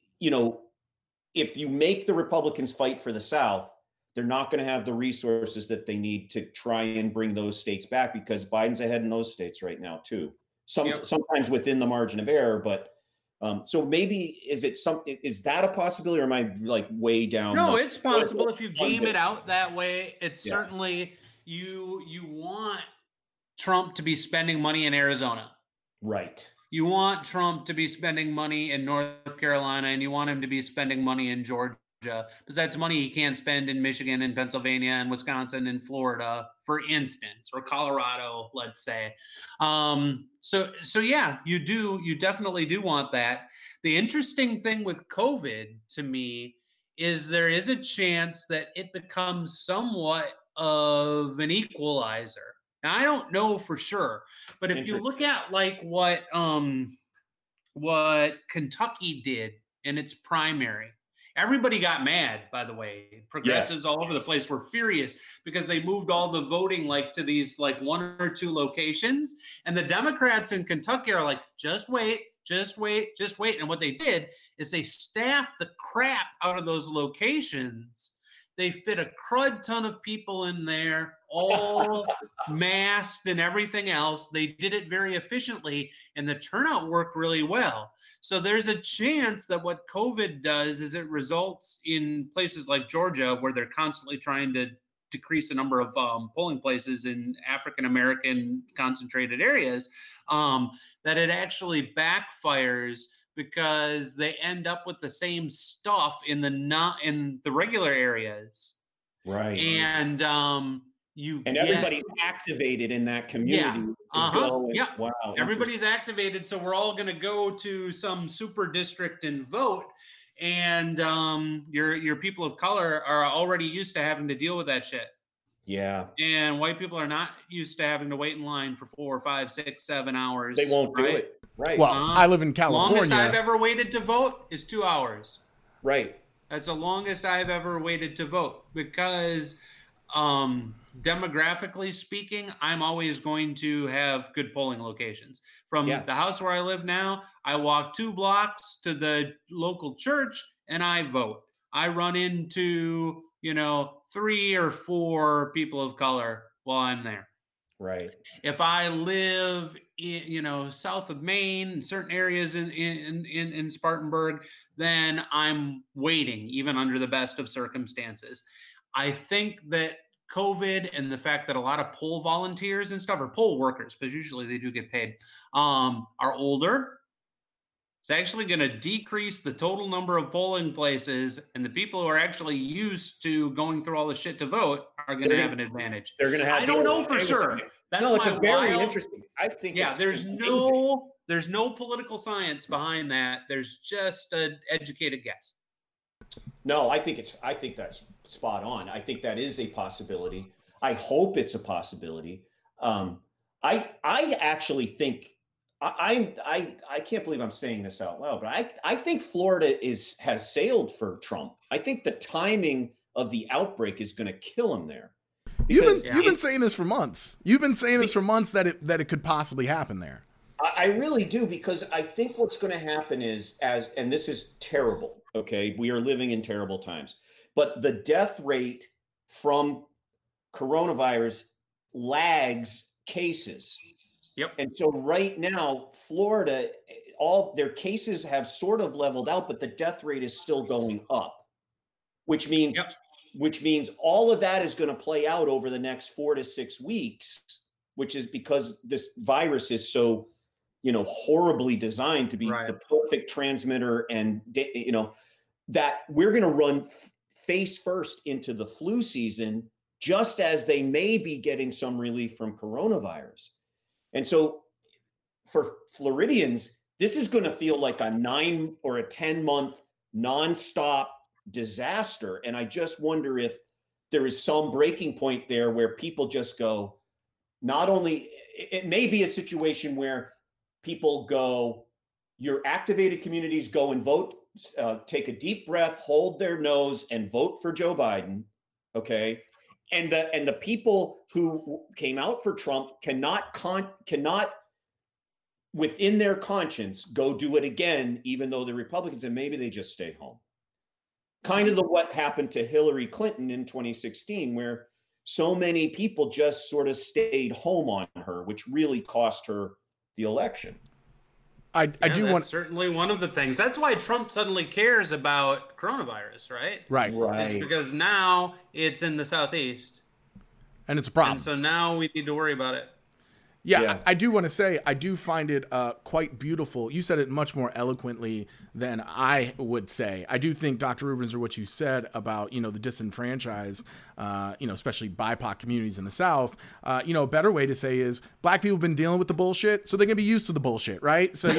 if you make the Republicans fight for the South, they're not going to have the resources that they need to try and bring those states back, because Biden's ahead in those states right now too. Sometimes within the margin of error, but so maybe is that a possibility, or am I like way down? No, it's possible if you game it out that way. It's certainly you want Trump to be spending money in Arizona, right? You want Trump to be spending money in North Carolina, and you want him to be spending money in Georgia, because that's money he can't spend in Michigan and Pennsylvania and Wisconsin and Florida, for instance, or Colorado, let's say. So yeah, you definitely do want that. The interesting thing with COVID to me is there is a chance that it becomes somewhat of an equalizer. Now, I don't know for sure, but if you look at like what Kentucky did in its primary, everybody got mad, by the way. Progressives all over the place were furious because they moved all the voting like to these like 1 or 2 locations. And the Democrats in Kentucky are like, just wait. And what they did is they staffed the crap out of those locations. They fit a crud ton of people in there, all masked and everything else. They did it very efficiently, and the turnout worked really well. So there's a chance that what COVID does is it results in places like Georgia, where they're constantly trying to decrease the number of polling places in African-American concentrated areas, that it actually backfires, because they end up with the same stuff in the regular areas. Right. And everybody's activated in that community. Wow. Everybody's activated. So we're all going to go to some super district and vote. And your people of color are already used to having to deal with that shit. Yeah. And white people are not used to having to wait in line for 4, 5, 6, 7 hours. They won't do it. Right. Well, I live in California. Longest I've ever waited to vote is 2 hours. Right. That's the longest I've ever waited to vote because demographically speaking, I'm always going to have good polling locations. From the house where I live now, I walk 2 blocks to the local church and I vote. I run into, 3 or 4 people of color while I'm there. Right. If I live in, south of Maine, in certain areas in Spartanburg, then I'm waiting, even under the best of circumstances. I think that COVID and the fact that a lot of poll volunteers and stuff, or poll workers, because usually they do get paid, are older. It's actually going to decrease the total number of polling places, and the people who are actually used to going through all the shit to vote are going to have an advantage. They're going to have. I don't know for sure. It's a very interesting. I think. Yeah, there's no political science behind that. There's just an educated guess. No, I think that's spot on. I think that is a possibility. I hope it's a possibility. I actually think. I can't believe I'm saying this out loud, but I think Florida has sailed for Trump. I think the timing of the outbreak is going to kill him there. You've been saying this for months. You've been saying this for months that it could possibly happen there. I really do, because I think what's going to happen is, and this is terrible. Okay, we are living in terrible times, but the death rate from coronavirus lags cases. Yep. And so right now, Florida, all their cases have sort of leveled out, but the death rate is still going up, which means all of that is going to play out over the next 4 to 6 weeks, which is because this virus is so, horribly designed to be the perfect transmitter, and that we're going to run face first into the flu season, just as they may be getting some relief from coronavirus. And so for Floridians, this is going to feel like a 9 or a 10-month nonstop disaster. And I just wonder if there is some breaking point there where people just go, not only, it may be a situation where people go, your activated communities go and vote, take a deep breath, hold their nose and vote for Joe Biden. Okay. And the people who came out for Trump cannot within their conscience go do it again, even though they're Republicans, and maybe they just stay home. Kind of what happened to Hillary Clinton in 2016, where so many people just sort of stayed home on her, which really cost her the election. I do want certainly one of the things. That's why Trump suddenly cares about coronavirus, right? Right. It's because now it's in the Southeast. And it's a problem. And so now we need to worry about it. Yeah. I do want to say, I do find it quite beautiful. You said it much more eloquently than I would say. I do think, Dr. Rubenser, what you said about, the disenfranchised, especially BIPOC communities in the South, a better way to say is black people have been dealing with the bullshit, so they're going to be used to the bullshit, right? So,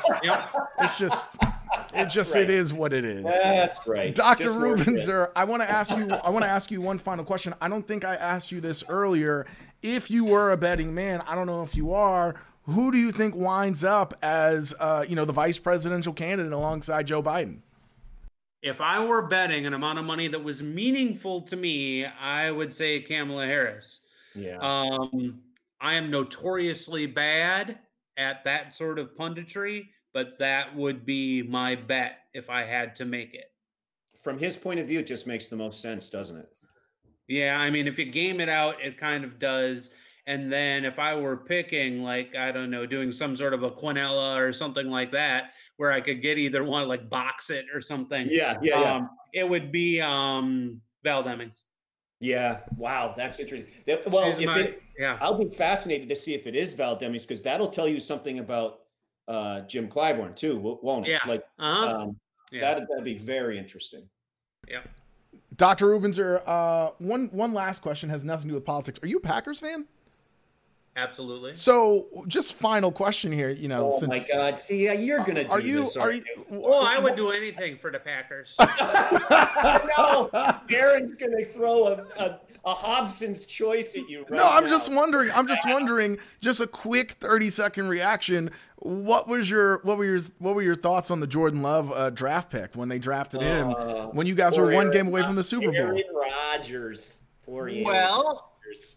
it is what it is. That's right. Dr. Rubenser, I want to ask you one final question. I don't think I asked you this earlier. If you were a betting man, I don't know if you are, who do you think winds up as, the vice presidential candidate alongside Joe Biden? If I were betting an amount of money that was meaningful to me, I would say Kamala Harris. Yeah. I am notoriously bad at that sort of punditry, but that would be my bet if I had to make it. From his point of view, it just makes the most sense, doesn't it? Yeah, I mean, if you game it out, it kind of does. And then if I were picking, doing some sort of a Quinella or something like that, where I could get either one, like box it or something. Yeah. It would be Val Demings. Yeah. Wow, that's interesting. I'll be fascinated to see if it is Val Demings, because that'll tell you something about Jim Clyburn too, won't it? Yeah. That'd be very interesting. Yeah. Dr. Rubenser, one last question, has nothing to do with politics. Are you a Packers fan? Absolutely. So, just final question here. Oh my God! See, you're gonna do this. Well, I would do anything for the Packers. No, Aaron's gonna throw a Hobson's choice at you. No, I'm just wondering. Just a quick 30-second reaction. What were your thoughts on the Jordan Love draft pick when they drafted him? When you guys were one game away from the Super Bowl. Aaron Rodgers. Well.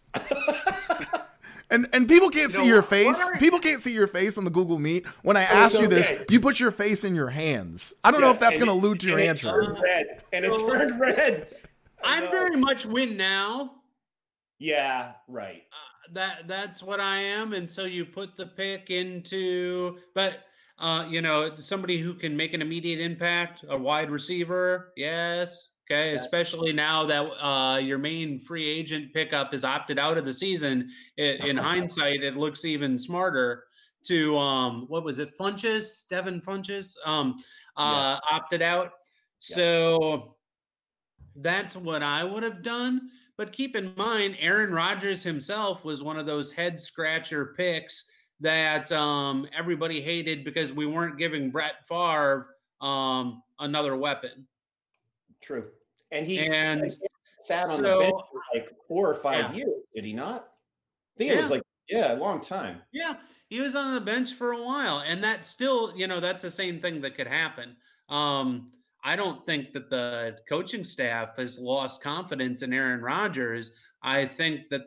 And people can't see your face. People can't see your face on the Google Meet. When I asked you this, you put your face in your hands. I don't know if that's going to allude to your answer. And it turned red. I'm very much win now. Yeah, right. That's what I am. And so you put the pick into, but somebody who can make an immediate impact, a wide receiver. Yes. Okay, yeah. Especially now that your main free agent pickup is opted out of the season. In hindsight, it looks even smarter to what was it, Funches, Devin Funches, opted out. Yeah. So that's what I would have done. But keep in mind, Aaron Rodgers himself was one of those head scratcher picks that everybody hated because we weren't giving Brett Favre another weapon. True. And he sat on the bench for like 4 or 5 years, did he not? I think it was a long time. Yeah, he was on the bench for a while. And that's still, that's the same thing that could happen. I don't think that the coaching staff has lost confidence in Aaron Rodgers. I think that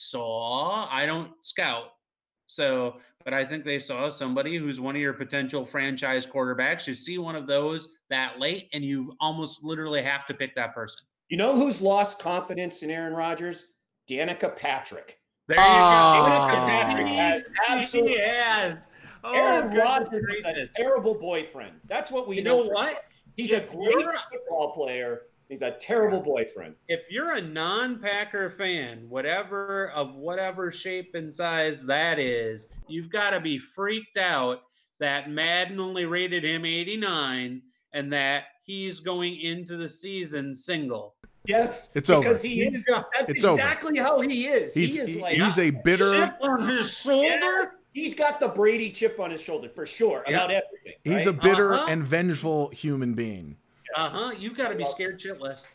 I don't scout. But I think they saw somebody who's one of your potential franchise quarterbacks. You see one of those that late, and you almost literally have to pick that person. You know who's lost confidence in Aaron Rodgers? Danica Patrick. There you go. Danica Patrick has absolutely. He has. Aaron Rodgers is a terrible boyfriend. That's what we know. You know what? He's a great football player. He's a terrible boyfriend. If you're a non-Packer fan, whatever shape and size that is, you've got to be freaked out that Madden only rated him 89 and that he's going into the season single. Yes, it's over. Because he is. That's exactly how he is. He's a bitter chip on his shoulder. Yeah, he's got the Brady chip on his shoulder for sure about everything. Right? He's a bitter and vengeful human being. You got to be scared shitless.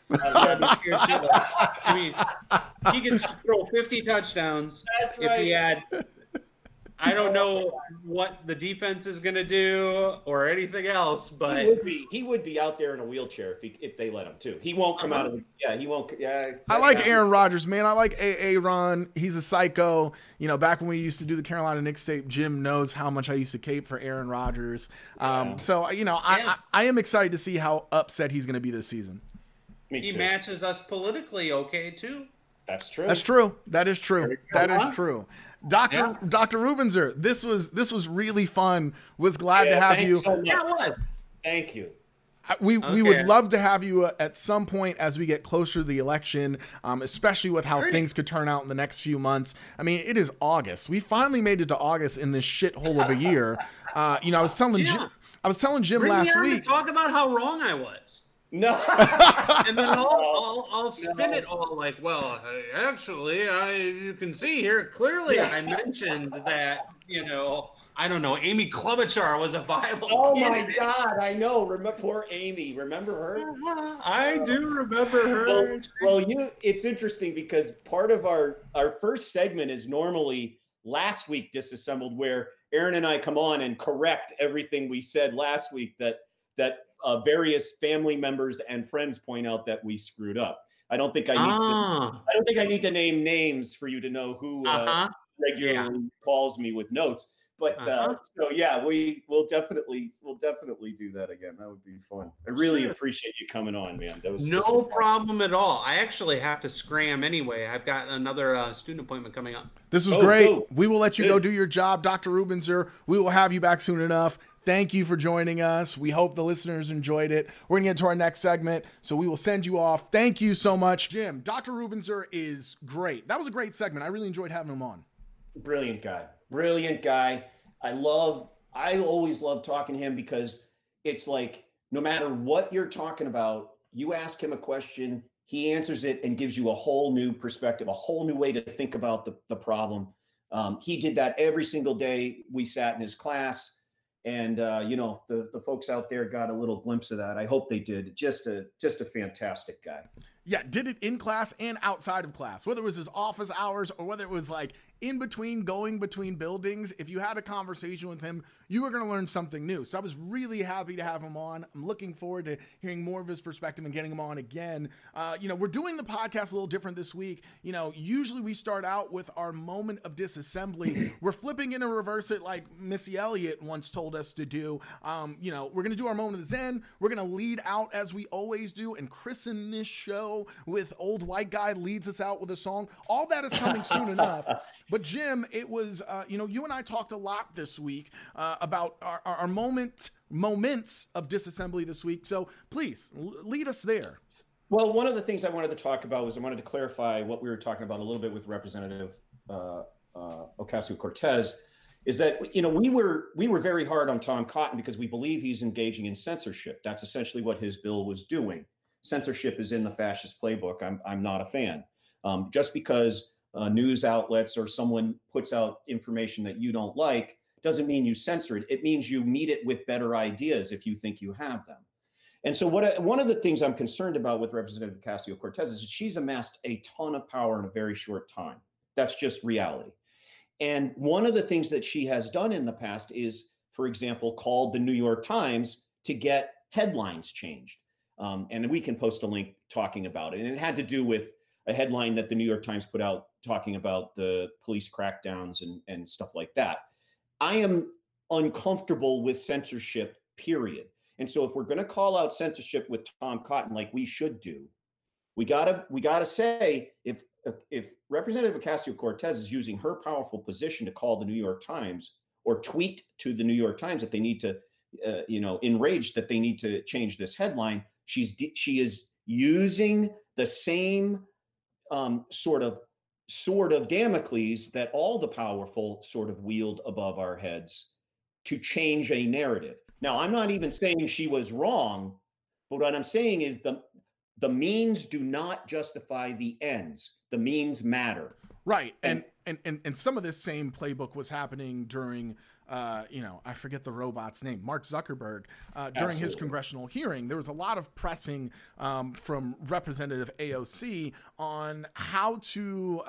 I mean, he can throw 50 touchdowns. That's right. If he had. I don't know what the defense is going to do or anything else, but he would be out there in a wheelchair if they let him too. He won't come out of he won't. Yeah, I like Aaron Rodgers, man. I like Aaron. He's a psycho. Back when we used to do the Carolina Knicks tape, Jim knows how much I used to cape for Aaron Rodgers. So I am excited to see how upset he's going to be this season. He matches us politically, okay, too. That's true. That's true. That is true. That is true. Dr. Rubenser, this was really fun. Was glad to have you. So yeah, it was. Thank you. We would love to have you at some point as we get closer to the election, especially with how things could turn out in the next few months. I mean, it is August. We finally made it to August in this shithole of a year. I was telling Jim last week to talk about how wrong I was. No, and then I'll spin it all like, well, actually, you can see here clearly I mentioned that I don't know, Amy Klobuchar was a viable candidate. My God, I know. Remember poor Amy? Remember her? I do remember her. Well, it's interesting because part of our first segment is normally last week disassembled, where Aaron and I come on and correct everything we said last week that various family members and friends point out that we screwed up. I don't think I need to name names for you to know who regularly calls me with notes. But we'll definitely do that again. That would be fun. I really appreciate you coming on, man. That was no problem at all. I actually have to scram anyway. I've got another student appointment coming up. This was great. Go. We will let you go do your job, Dr. Rubenser. We will have you back soon enough. Thank you for joining us. We hope the listeners enjoyed it. We're going to get to our next segment, so we will send you off. Thank you so much. Jim, Dr. Rubenser is great. That was a great segment. I really enjoyed having him on. Brilliant guy. I always love talking to him because it's like, no matter what you're talking about, you ask him a question, he answers it and gives you a whole new perspective, a whole new way to think about the problem. He did that every single day we sat in his class. And, the folks out there got a little glimpse of that. I hope they did. Just a fantastic guy. Yeah, did it in class and outside of class, whether it was his office hours or whether it was like in between, going between buildings. If you had a conversation with him, you were going to learn something new. So I was really happy to have him on. I'm looking forward to hearing more of his perspective and getting him on again. We're doing the podcast a little different this week. Usually we start out with our moment of disassembly. We're flipping in and reverse it like Missy Elliott once told us to do. We're going to do our moment of Zen. We're going to lead out as we always do and christen this show with Old White Guy leads us out with a song. All that is coming soon enough. But Jim, it was, you and I talked a lot this week about our moments of disassembly this week. So please lead us there. Well, one of the things I wanted to talk about was I wanted to clarify what we were talking about a little bit with Representative Ocasio-Cortez, is that, we were very hard on Tom Cotton because we believe he's engaging in censorship. That's essentially what his bill was doing. Censorship is in the fascist playbook. I'm not a fan. Just because news outlets or someone puts out information that you don't like doesn't mean you censor it. It means you meet it with better ideas if you think you have them. And so one of the things I'm concerned about with Representative Ocasio-Cortez is she's amassed a ton of power in a very short time. That's just reality. And one of the things that she has done in the past is, for example, called the New York Times to get headlines changed. And we can post a link talking about it. And it had to do with a headline that the New York Times put out talking about the police crackdowns and stuff like that. I am uncomfortable with censorship, period. And so if we're going to call out censorship with Tom Cotton like we should do, we gotta say if Representative Ocasio-Cortez is using her powerful position to call the New York Times or tweet to the New York Times that they need to, enraged that they need to change this headline, she is using the same sort of sword of Damocles that all the powerful sort of wield above our heads to change a narrative. Now, I'm not even saying she was wrong, but what I'm saying is the means do not justify the ends. The means matter. Right. And some of this same playbook was happening during I forget the robot's name, Mark Zuckerberg, during his congressional hearing. There was a lot of pressing from Representative AOC on how to,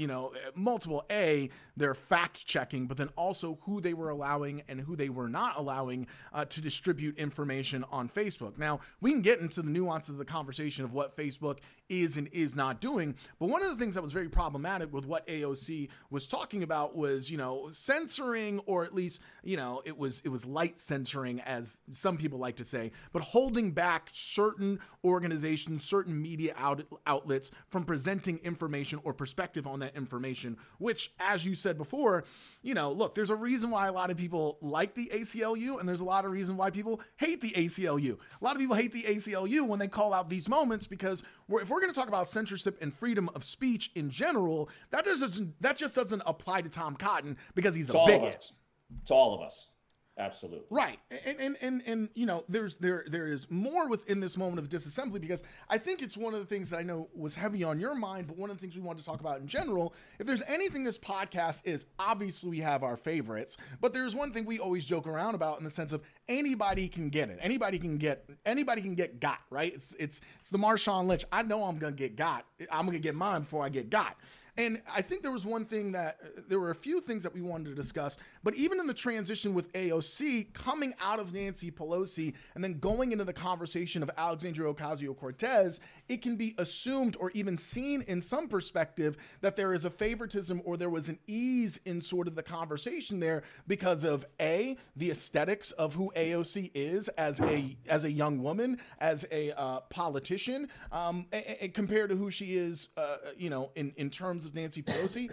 their fact checking, but then also who they were allowing and who they were not allowing to distribute information on Facebook. Now, we can get into the nuance of the conversation of what Facebook is and is not doing, but one of the things that was very problematic with what AOC was talking about was, censoring, or at least, it was light censoring, as some people like to say, but holding back certain organizations, certain media outlets from presenting information or perspective on that information, which, as you said before, look, there's a reason why a lot of people like the ACLU, and there's a lot of reason why people hate the ACLU. A lot of people hate the ACLU when they call out these moments because if we're going to talk about censorship and freedom of speech in general, that just doesn't apply to Tom Cotton because he's a bigot. It's all of us. Absolutely. Right. And there is more within this moment of disassembly, because I think it's one of the things that I know was heavy on your mind, but one of the things we want to talk about in general, if there's anything this podcast is, obviously we have our favorites, but there's one thing we always joke around about in the sense of anybody can get it. Anybody can get got, right? It's the Marshawn Lynch. I know I'm going to get got. I'm going to get mine before I get got. And I think there was there were a few things that we wanted to discuss, but even in the transition with AOC coming out of Nancy Pelosi and then going into the conversation of Alexandria Ocasio-Cortez, it can be assumed or even seen in some perspective that there is a favoritism or there was an ease in sort of the conversation there because of the aesthetics of who AOC is as a young woman, as a politician, and compared to who she is, in terms of Nancy Pelosi.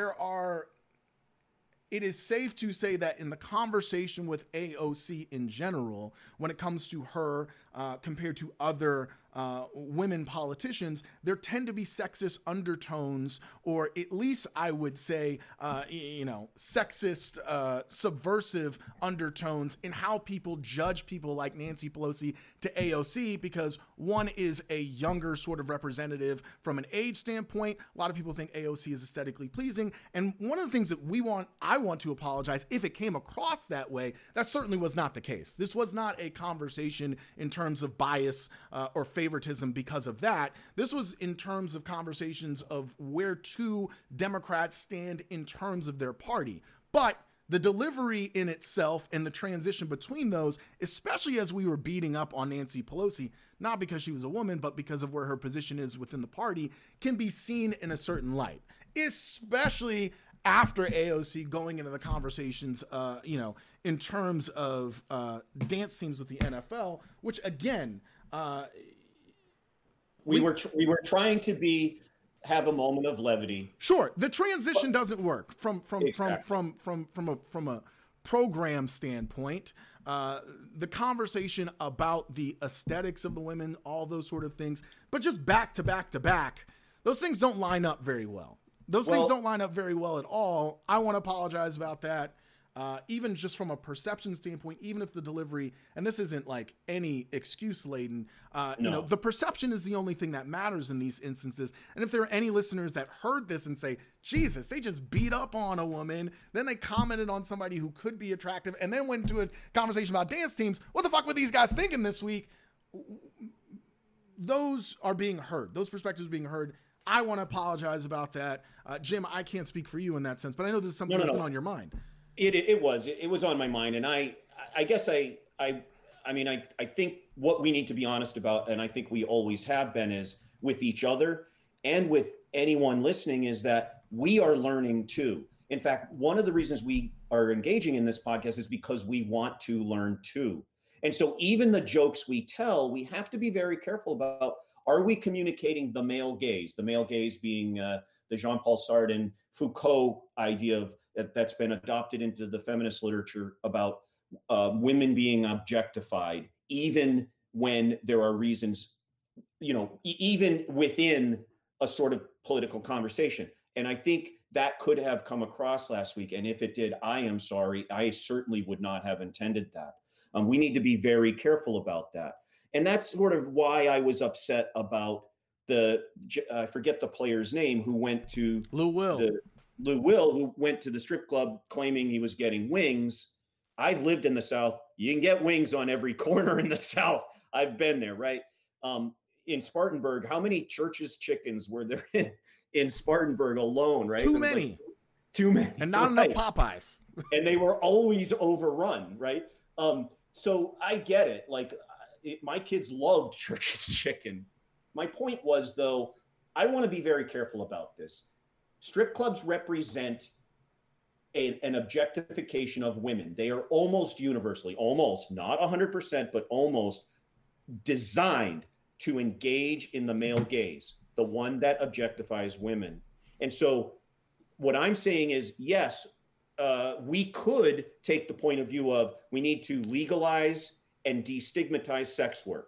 It is safe to say that in the conversation with AOC in general, when it comes to her compared to other women politicians, there tend to be sexist undertones, or at least I would say, sexist, subversive undertones in how people judge people like Nancy Pelosi to AOC, because one is a younger sort of representative from an age standpoint. A lot of people think AOC is aesthetically pleasing. And one of the things that I want to apologize if it came across that way. That certainly was not the case. This was not a conversation in terms of bias or favoritism because of that. This was in terms of conversations of where two Democrats stand in terms of their party. But the delivery in itself and the transition between those, especially as we were beating up on Nancy Pelosi, not because she was a woman, but because of where her position is within the party, can be seen in a certain light, especially after AOC going into the conversations, in terms of dance teams with the NFL, which again, we were trying to have a moment of levity. Sure, the transition doesn't work from a program standpoint. The conversation about the aesthetics of the women, all those sort of things, but just back to back to back, those things don't line up very well. Things don't line up very well at all. I want to apologize about that. Even just from a perception standpoint, even if the delivery, and this isn't like any excuse laden, the perception is the only thing that matters in these instances. And if there are any listeners that heard this and say, Jesus, they just beat up on a woman, then they commented on somebody who could be attractive, and then went into a conversation about dance teams, what the fuck were these guys thinking this week? Those are being heard. Those perspectives are being heard. I want to apologize about that. Jim, I can't speak for you in that sense, but I know this is something that's been on your mind. It was on my mind, and I guess I think what we need to be honest about, and I think we always have been, is with each other and with anyone listening, is that we are learning too. In fact, one of the reasons we are engaging in this podcast is because we want to learn too. And so even the jokes we tell, we have to be very careful about, are we communicating the male gaze being the Jean-Paul Sartre and Foucault idea of that's been adopted into the feminist literature about women being objectified, even when there are reasons, even within a sort of political conversation. And I think that could have come across last week. And if it did, I am sorry. I certainly would not have intended that. We need to be very careful about that. And that's sort of why I was upset about I forget the player's name, who went to Lou Will, who went to the strip club claiming he was getting wings. I've lived in the South. You can get wings on every corner in the South. I've been there, right? In Spartanburg, how many Church's chickens were there in Spartanburg alone, right? Too many. And not enough Popeyes. And they were always overrun, right? So I get it. My kids loved Church's chicken. My point was, though, I want to be very careful about this. Strip clubs represent an objectification of women. They are almost universally, almost, not 100%, but almost designed to engage in the male gaze, the one that objectifies women. And so what I'm saying is, yes, we could take the point of view of we need to legalize and destigmatize sex work.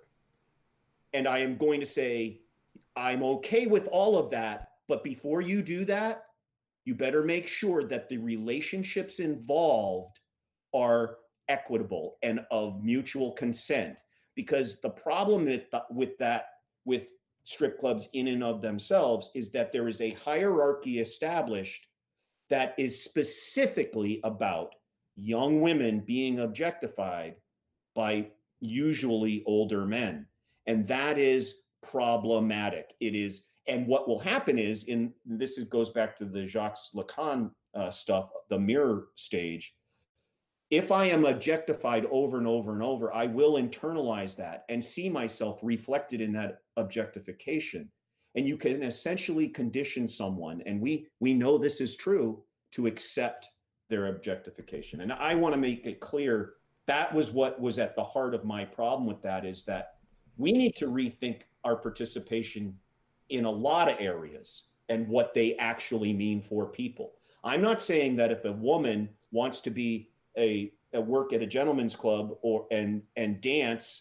And I am going to say, I'm okay with all of that. But before you do that, you better make sure that the relationships involved are equitable and of mutual consent. Because the problem with strip clubs in and of themselves is that there is a hierarchy established that is specifically about young women being objectified by usually older men. And that is problematic. It is, and what will happen is, goes back to the Jacques Lacan stuff, the mirror stage. If I am objectified over and over and over, I will internalize that and see myself reflected in that objectification. And you can essentially condition someone, and we know this is true, to accept their objectification. And I want to make it clear that was what was at the heart of my problem with that, is that we need to rethink our participation in a lot of areas and what they actually mean for people. I'm not saying that if a woman wants to be a work at a gentleman's club and dance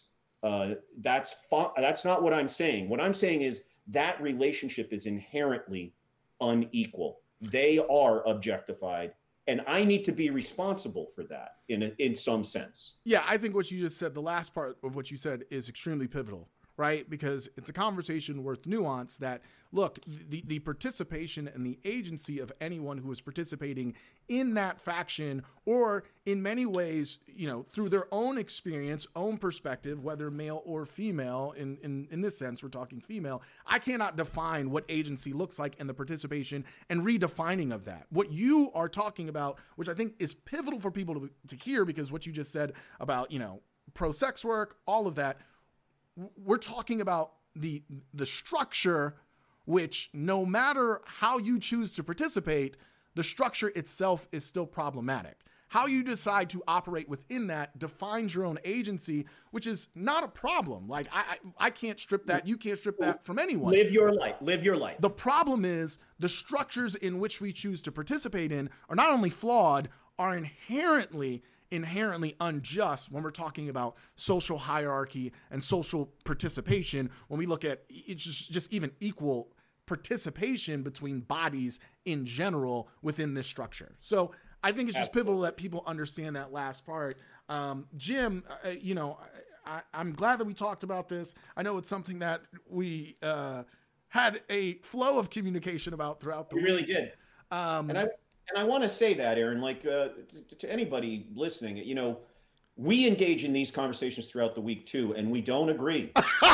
That's fun. That's not what I'm saying. What I'm saying is that relationship is inherently unequal. They are objectified, and I need to be responsible for that in some sense. Yeah, I think what you just said, the last part of what you said, is extremely pivotal, right? Because it's a conversation worth nuance that, look, the participation and the agency of anyone who is participating in that faction, or in many ways, you know, through their own experience, own perspective, whether male or female, in this sense, we're talking female, I cannot define what agency looks like and the participation and redefining of that. What you are talking about, which I think is pivotal for people to hear, because what you just said about, you know, pro-sex work, all of that, we're talking about the structure, which no matter how you choose to participate, the structure itself is still problematic. How you decide to operate within that defines your own agency, which is not a problem. Like I can't strip that. You can't strip that from anyone. Live your life. Live your life. The problem is the structures in which we choose to participate in are not only flawed, are inherently unjust when we're talking about social hierarchy and social participation. When we look at it's just even equal participation between bodies in general within this structure. So I think it's just pivotal that people understand that last part. Jim, you know, I'm glad that we talked about this. I know it's something that we had a flow of communication about throughout the week. We really did. And I want to say that, Aaron, like to anybody listening, you know, we engage in these conversations throughout the week too, and we don't agree.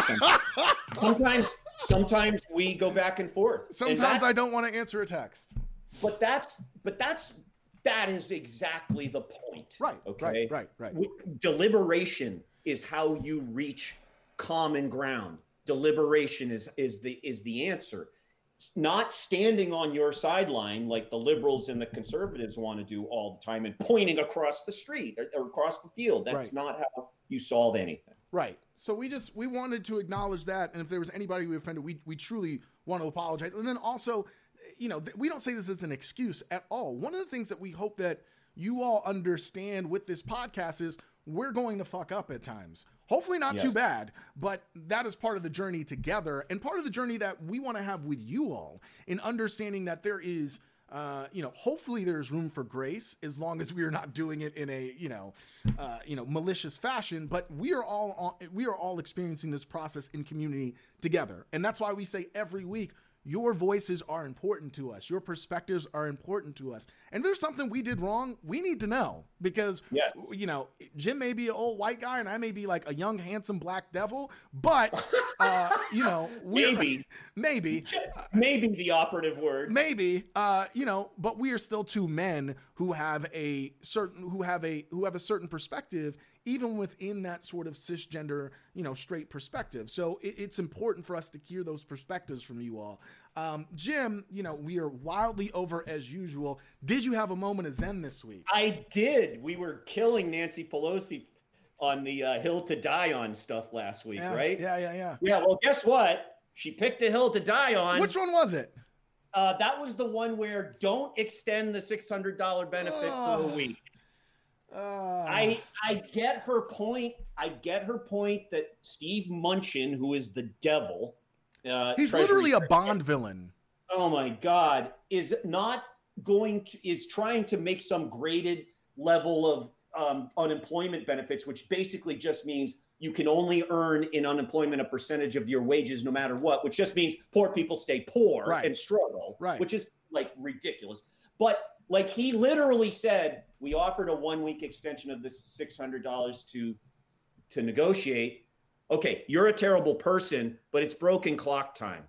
Sometimes we go back and forth. Sometimes I don't want to answer a text. But that is exactly the point. Right. Okay. Right. Deliberation is how you reach common ground. Deliberation is the answer. Not standing on your sideline like the liberals and the conservatives want to do all the time and pointing across the street or across the field. That's not how you solve anything. Right. So we wanted to acknowledge that. And if there was anybody we offended, we truly want to apologize. And then also, you know, we don't say this as an excuse at all. One of the things that we hope that you all understand with this podcast is we're going to fuck up at times. Hopefully not too bad, but that is part of the journey together and part of the journey that we want to have with you all in understanding that there is, you know, hopefully there's room for grace as long as we are not doing it in a, malicious fashion, but we are all experiencing this process in community together. And that's why we say every week, your voices are important to us. Your perspectives are important to us. And if there's something we did wrong, we need to know because, you know, Jim may be an old white guy and I may be like a young, handsome black devil, but, you know, maybe the operative word, you know, but we are still two men who have a certain perspective, even within that sort of cisgender, you know, straight perspective. So it's important for us to hear those perspectives from you all. Jim, you know, we are wildly over as usual. Did you have a moment of zen this week? I did. We were killing Nancy Pelosi on the hill to die on stuff last week, right? Yeah. Yeah, well, guess what? She picked a hill to die on. Which one was it? That was the one where don't extend the $600 benefit for a week. I get her point. I get her point that Steve Mnuchin, who is the devil, he's literally a Bond villain. Oh my God, is trying to make some graded level of unemployment benefits, which basically just means you can only earn in unemployment a percentage of your wages no matter what, which just means poor people stay poor and struggle, which is like ridiculous. But like he literally said, we offered a 1-week extension of this $600 to negotiate. Okay, you're a terrible person, but it's broken clock time.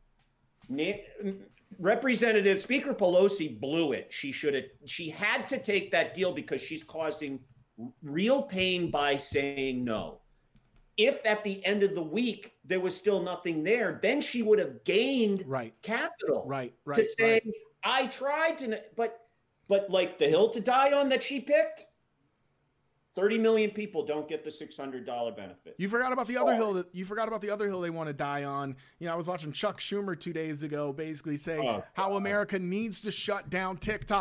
Representative Speaker Pelosi blew it. She had to take that deal because she's causing real pain by saying no. If at the end of the week there was still nothing there, then she would have gained capital to say, I tried to, but like the hill to die on that she picked, 30 million people don't get the $600 benefit. You forgot about the other hill. You forgot about the other hill they want to die on. You know, I was watching Chuck Schumer 2 days ago basically say how America needs to shut down TikTok.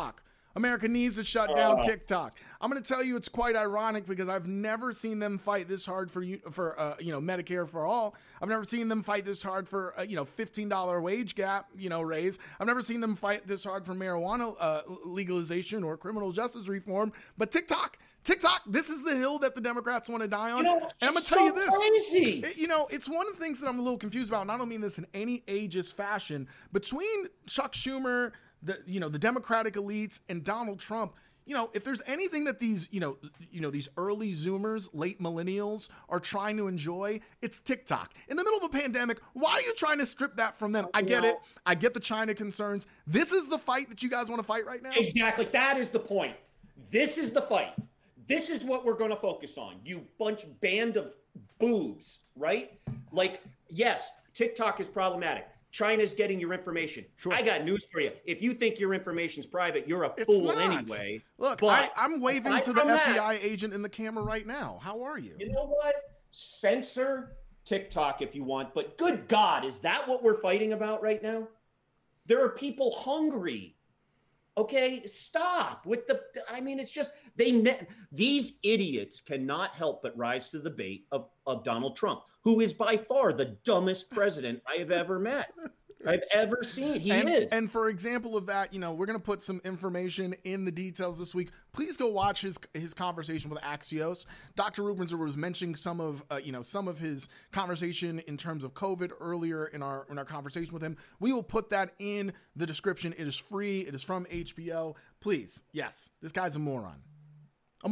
America needs to shut down TikTok. I'm going to tell you it's quite ironic because I've never seen them fight this hard for Medicare for all. I've never seen them fight this hard for $15 wage gap raise. I've never seen them fight this hard for marijuana legalization or criminal justice reform. But TikTok, this is the hill that the Democrats want to die on. And I'm going to tell you this. Crazy. It's one of the things that I'm a little confused about, and I don't mean this in any ageist fashion. Between Chuck Schumer, the Democratic elites, and Donald Trump, if there's anything that these, these early Zoomers, late millennials are trying to enjoy, it's TikTok. In the middle of a pandemic, why are you trying to strip that from them? I get it. I get the China concerns. This is the fight that you guys want to fight right now? Exactly. That is the point. This is the fight. This is what we're going to focus on. You band of boobs, right? Like, yes, TikTok is problematic. China's getting your information. Sure. I got news for you. If you think your information's private, you're a fool anyway. Look, I'm waving to the FBI agent in the camera right now. How are you? You know what? Censor TikTok if you want, but good God, is that what we're fighting about right now? There are people hungry. Okay, stop with it's just these idiots cannot help but rise to the bait of Donald Trump, who is by far the dumbest president I have ever met. I've ever seen. He is. And for example of that, we're going to put some information in the details this week. Please go watch his conversation with Axios. Dr. Rubenser was mentioning some of his conversation in terms of COVID earlier in our conversation with him. We will put that in the description. It is free. It is from HBO. Please. Yes, this guy's a moron. A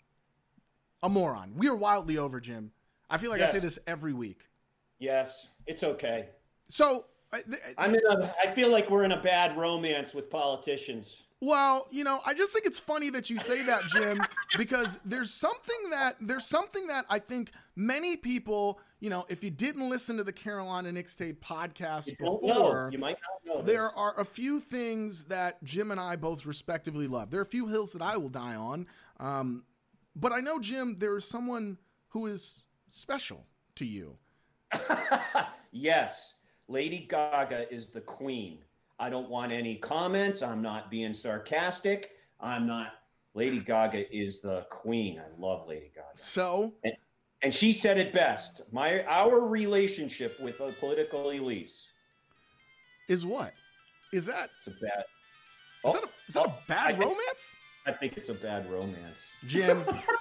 moron. We are wildly over, Jim. I feel like I say this every week. Yes, it's okay. So I feel like we're in a bad romance with politicians. Well, I just think it's funny that you say that, Jim, because there's something that I think many people, if you didn't listen to the Carolina Knicks Tape podcast before, you might not know there are a few things that Jim and I both respectively love. There are a few hills that I will die on. But I know, Jim, there is someone who is special to you. Yes. Lady Gaga is the queen. I don't want any comments. I'm not being sarcastic. Lady Gaga is the queen. I love Lady Gaga. So, and she said it best. Our relationship with the political elites is what? Is that? It's a bad. Is that a bad romance? I think it's a bad romance. Jim.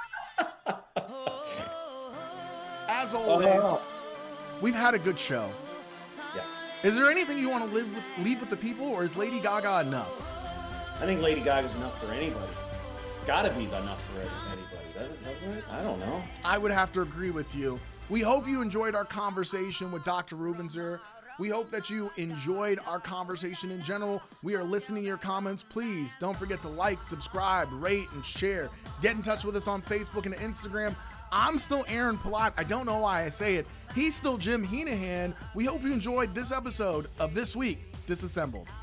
As always, we've had a good show. Yes. Is there anything you want to leave with the people, or is Lady Gaga enough? I think Lady Gaga's enough for anybody. Gotta be enough for anybody, doesn't it? I don't know. I would have to agree with you. We hope you enjoyed our conversation with Dr. Rubenser. We hope that you enjoyed our conversation in general. We are listening to your comments. Please don't forget to like, subscribe, rate, and share. Get in touch with us on Facebook and Instagram. I'm still Aaron Palat. I don't know why I say it. He's still Jim Heenahan. We hope you enjoyed this episode of This Week Disassembled.